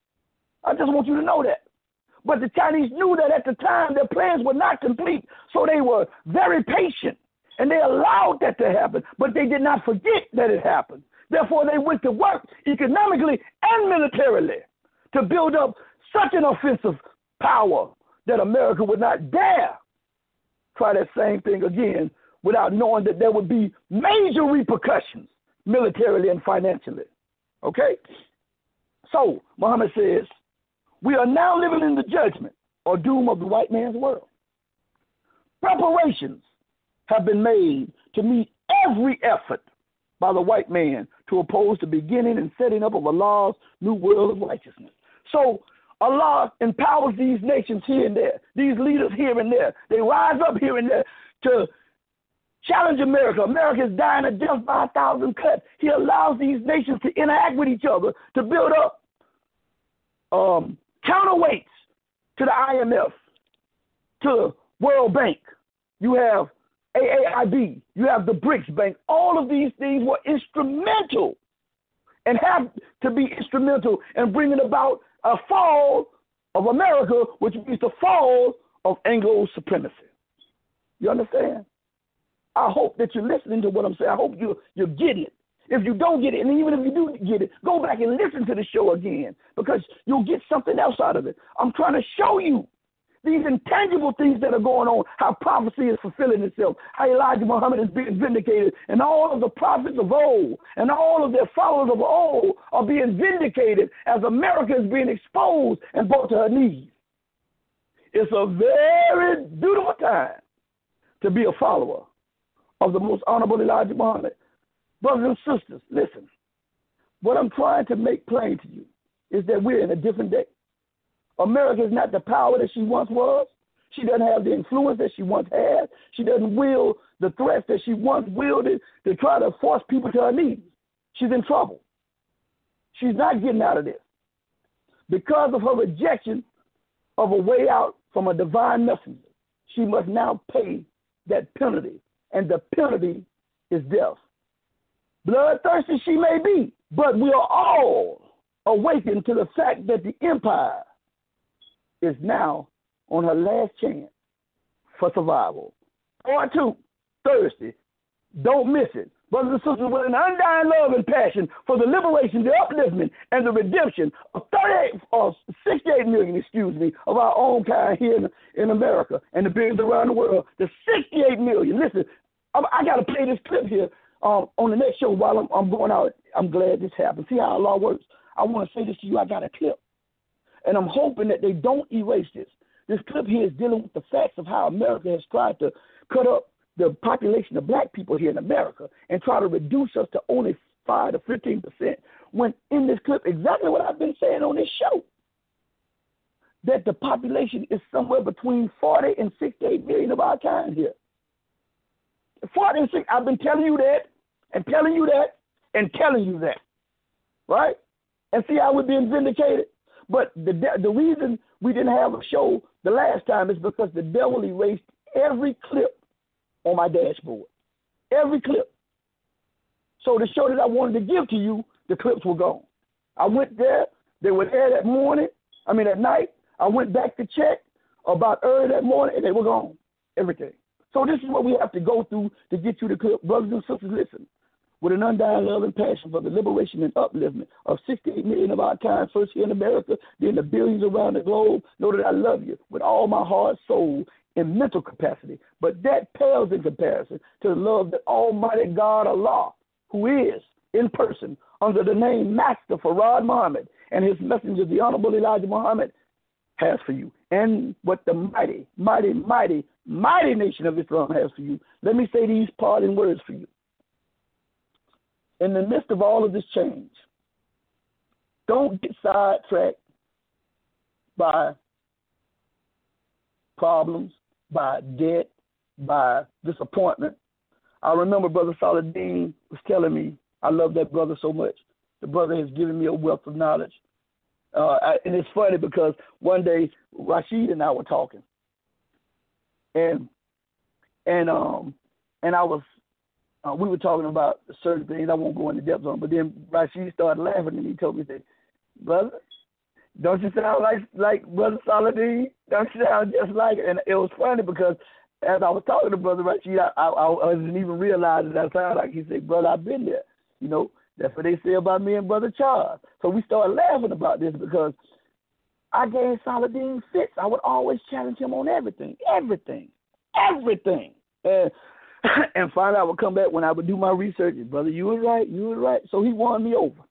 I just want you to know that. But the Chinese knew that at the time their plans were not complete, so they were very patient, and they allowed that to happen, but they did not forget that it happened. Therefore, they went to work economically and militarily to build up such an offensive power that America would not dare try that same thing again without knowing that there would be major repercussions militarily and financially. Okay? So, Muhammad says, we are now living in the judgment or doom of the white man's world. Preparations have been made to meet every effort by the white man to oppose the beginning and setting up of Allah's new world of righteousness. So Allah empowers these nations here and there, these leaders here and there. They rise up here and there to challenge America. America is dying a death by 1,000 cuts. He allows these nations to interact with each other to build up counterweights to the IMF, to World Bank. You have AAIB, you have the BRICS Bank. All of these things were instrumental and have to be instrumental in bringing about a fall of America, which means the fall of Anglo supremacy. You understand? I hope that you're listening to what I'm saying. I hope you're getting it. If you don't get it, and even if you do get it, go back and listen to the show again, because you'll get something else out of it. I'm trying to show you these intangible things that are going on, how prophecy is fulfilling itself, how Elijah Muhammad is being vindicated, and all of the prophets of old and all of their followers of old are being vindicated as America is being exposed and brought to her knees. It's a very beautiful time to be a follower of the most honorable Elijah Muhammad. Brothers and sisters, listen. What I'm trying to make plain to you is that we're in a different day. America is not the power that she once was. She doesn't have the influence that she once had. She doesn't wield the threats that she once wielded to try to force people to her knees. She's in trouble. She's not getting out of this. Because of her rejection of a way out from a divine messenger, she must now pay that penalty, and the penalty is death. Bloodthirsty she may be, but we are all awakened to the fact that the empire is now on her last chance for survival. Part 2, Thursday. Don't miss it. Brothers and sisters, with an undying love and passion for the liberation, the upliftment, and the redemption of 68 million, of our own kind here in America and the billions around the world. The 68 million. Listen, I got to play this clip here on the next show while I'm going out. I'm glad this happened. See how Allah works? I want to say this to you. I got a clip. And I'm hoping that they don't erase this. This clip here is dealing with the facts of how America has tried to cut up the population of black people here in America and try to reduce us to only 5 to 15%, when in this clip, exactly what I've been saying on this show, that the population is somewhere between 40 and 68 million of our kind here. 40 and 60, I've been telling you that and telling you that and telling you that, right? And see how we're being vindicated? But the reason we didn't have a show the last time is because the devil erased every clip on my dashboard. Every clip. So the show that I wanted to give to you, the clips were gone. I went there. They were there that night. I went back to check about early that morning, and they were gone. Everything. So this is what we have to go through to get you the clip. Brothers and sisters, listen. With an undying love and passion for the liberation and upliftment of 68 million of our kind, first here in America, then the billions around the globe, know that I love you with all my heart, soul, and mental capacity. But that pales in comparison to the love that Almighty God Allah, who is in person under the name Master Farad Muhammad and his messenger, the Honorable Elijah Muhammad, has for you. And what the mighty, mighty, mighty, mighty nation of Islam has for you. Let me say these parting words for you. In the midst of all of this change, don't get sidetracked by problems, by debt, by disappointment. I remember Brother Saladin was telling me, I love that brother so much. The brother has given me a wealth of knowledge. And it's funny because one day Rashid and I were talking, and I was we were talking about certain things I won't go into depth on, but then Rashid started laughing and he told me, that, brother, don't you sound like Brother Saladin? Don't you sound just like it? And it was funny because as I was talking to Brother Rashid, I didn't even realize that I sounded like he said, brother, I've been there. You know, that's what they say about me and Brother Charles. So we started laughing about this because I gave Saladin fits. I would always challenge him on everything. And finally I would come back when I would do my research. Brother, you were right. So he won me over.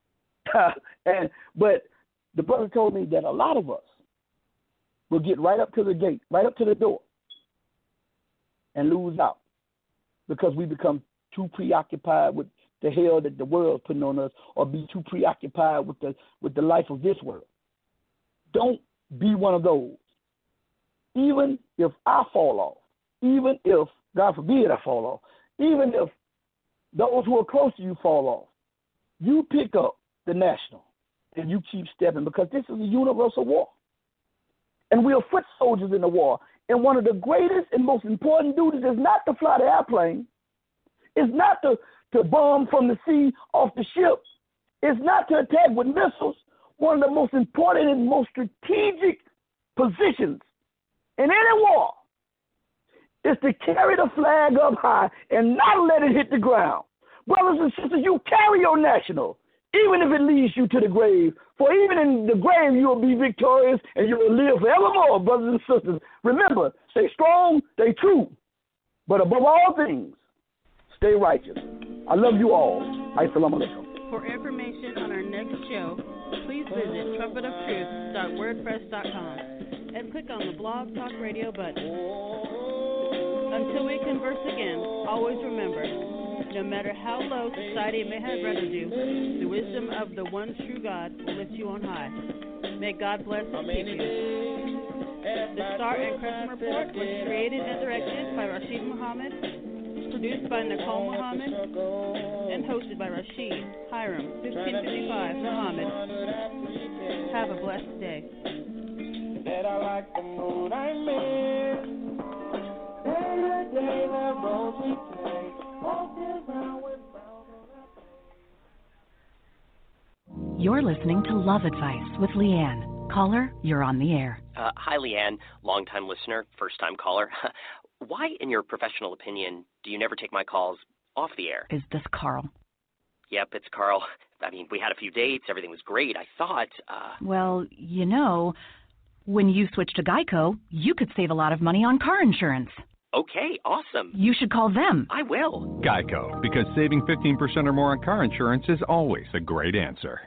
But the brother told me that a lot of us will get right up to the gate, right up to the door, and lose out because we become too preoccupied with the hell that the world's putting on us, or be too preoccupied with the life of this world. Don't be one of those. Even if I fall off, even if, God forbid, I fall off, even if those who are close to you fall off, you pick up the national and you keep stepping, because this is a universal war. And we are foot soldiers in the war. And one of the greatest and most important duties is not to fly the airplane. It's not to bomb from the sea off the ship. It's not to attack with missiles. One of the most important and most strategic positions in any war is to carry the flag up high and not let it hit the ground. Brothers and sisters, you carry your national, even if it leads you to the grave. For even in the grave, you will be victorious and you will live forevermore, brothers and sisters. Remember, stay strong, stay true, but above all things, stay righteous. I love you all. Assalamu alaikum. For information on our next show, please visit trumpetoftruth.wordpress.com and click on the Blog Talk Radio button. Until we converse again, always remember, no matter how low society may have rendered you, the wisdom of the one true God will lift you on high. May God bless and keep you. The Star and Crescent Report was created and directed by Rashid Muhammad, produced by Nicole Muhammad, and hosted by Rashid Hiram, 1555 Muhammad. Have a blessed day. That I like the mood I'm in. Day the road we take. You're listening to Love Advice with Leanne. Caller, you're on the air. Hi, Leanne. Long-time listener, first-time caller. Why, in your professional opinion, do you never take my calls off the air? Is this Carl? Yep, it's Carl. I mean, we had a few dates. Everything was great. I thought, Well, you know, when you switch to Geico, you could save a lot of money on car insurance. Okay, awesome. You should call them. I will. Geico, because saving 15% or more on car insurance is always a great answer.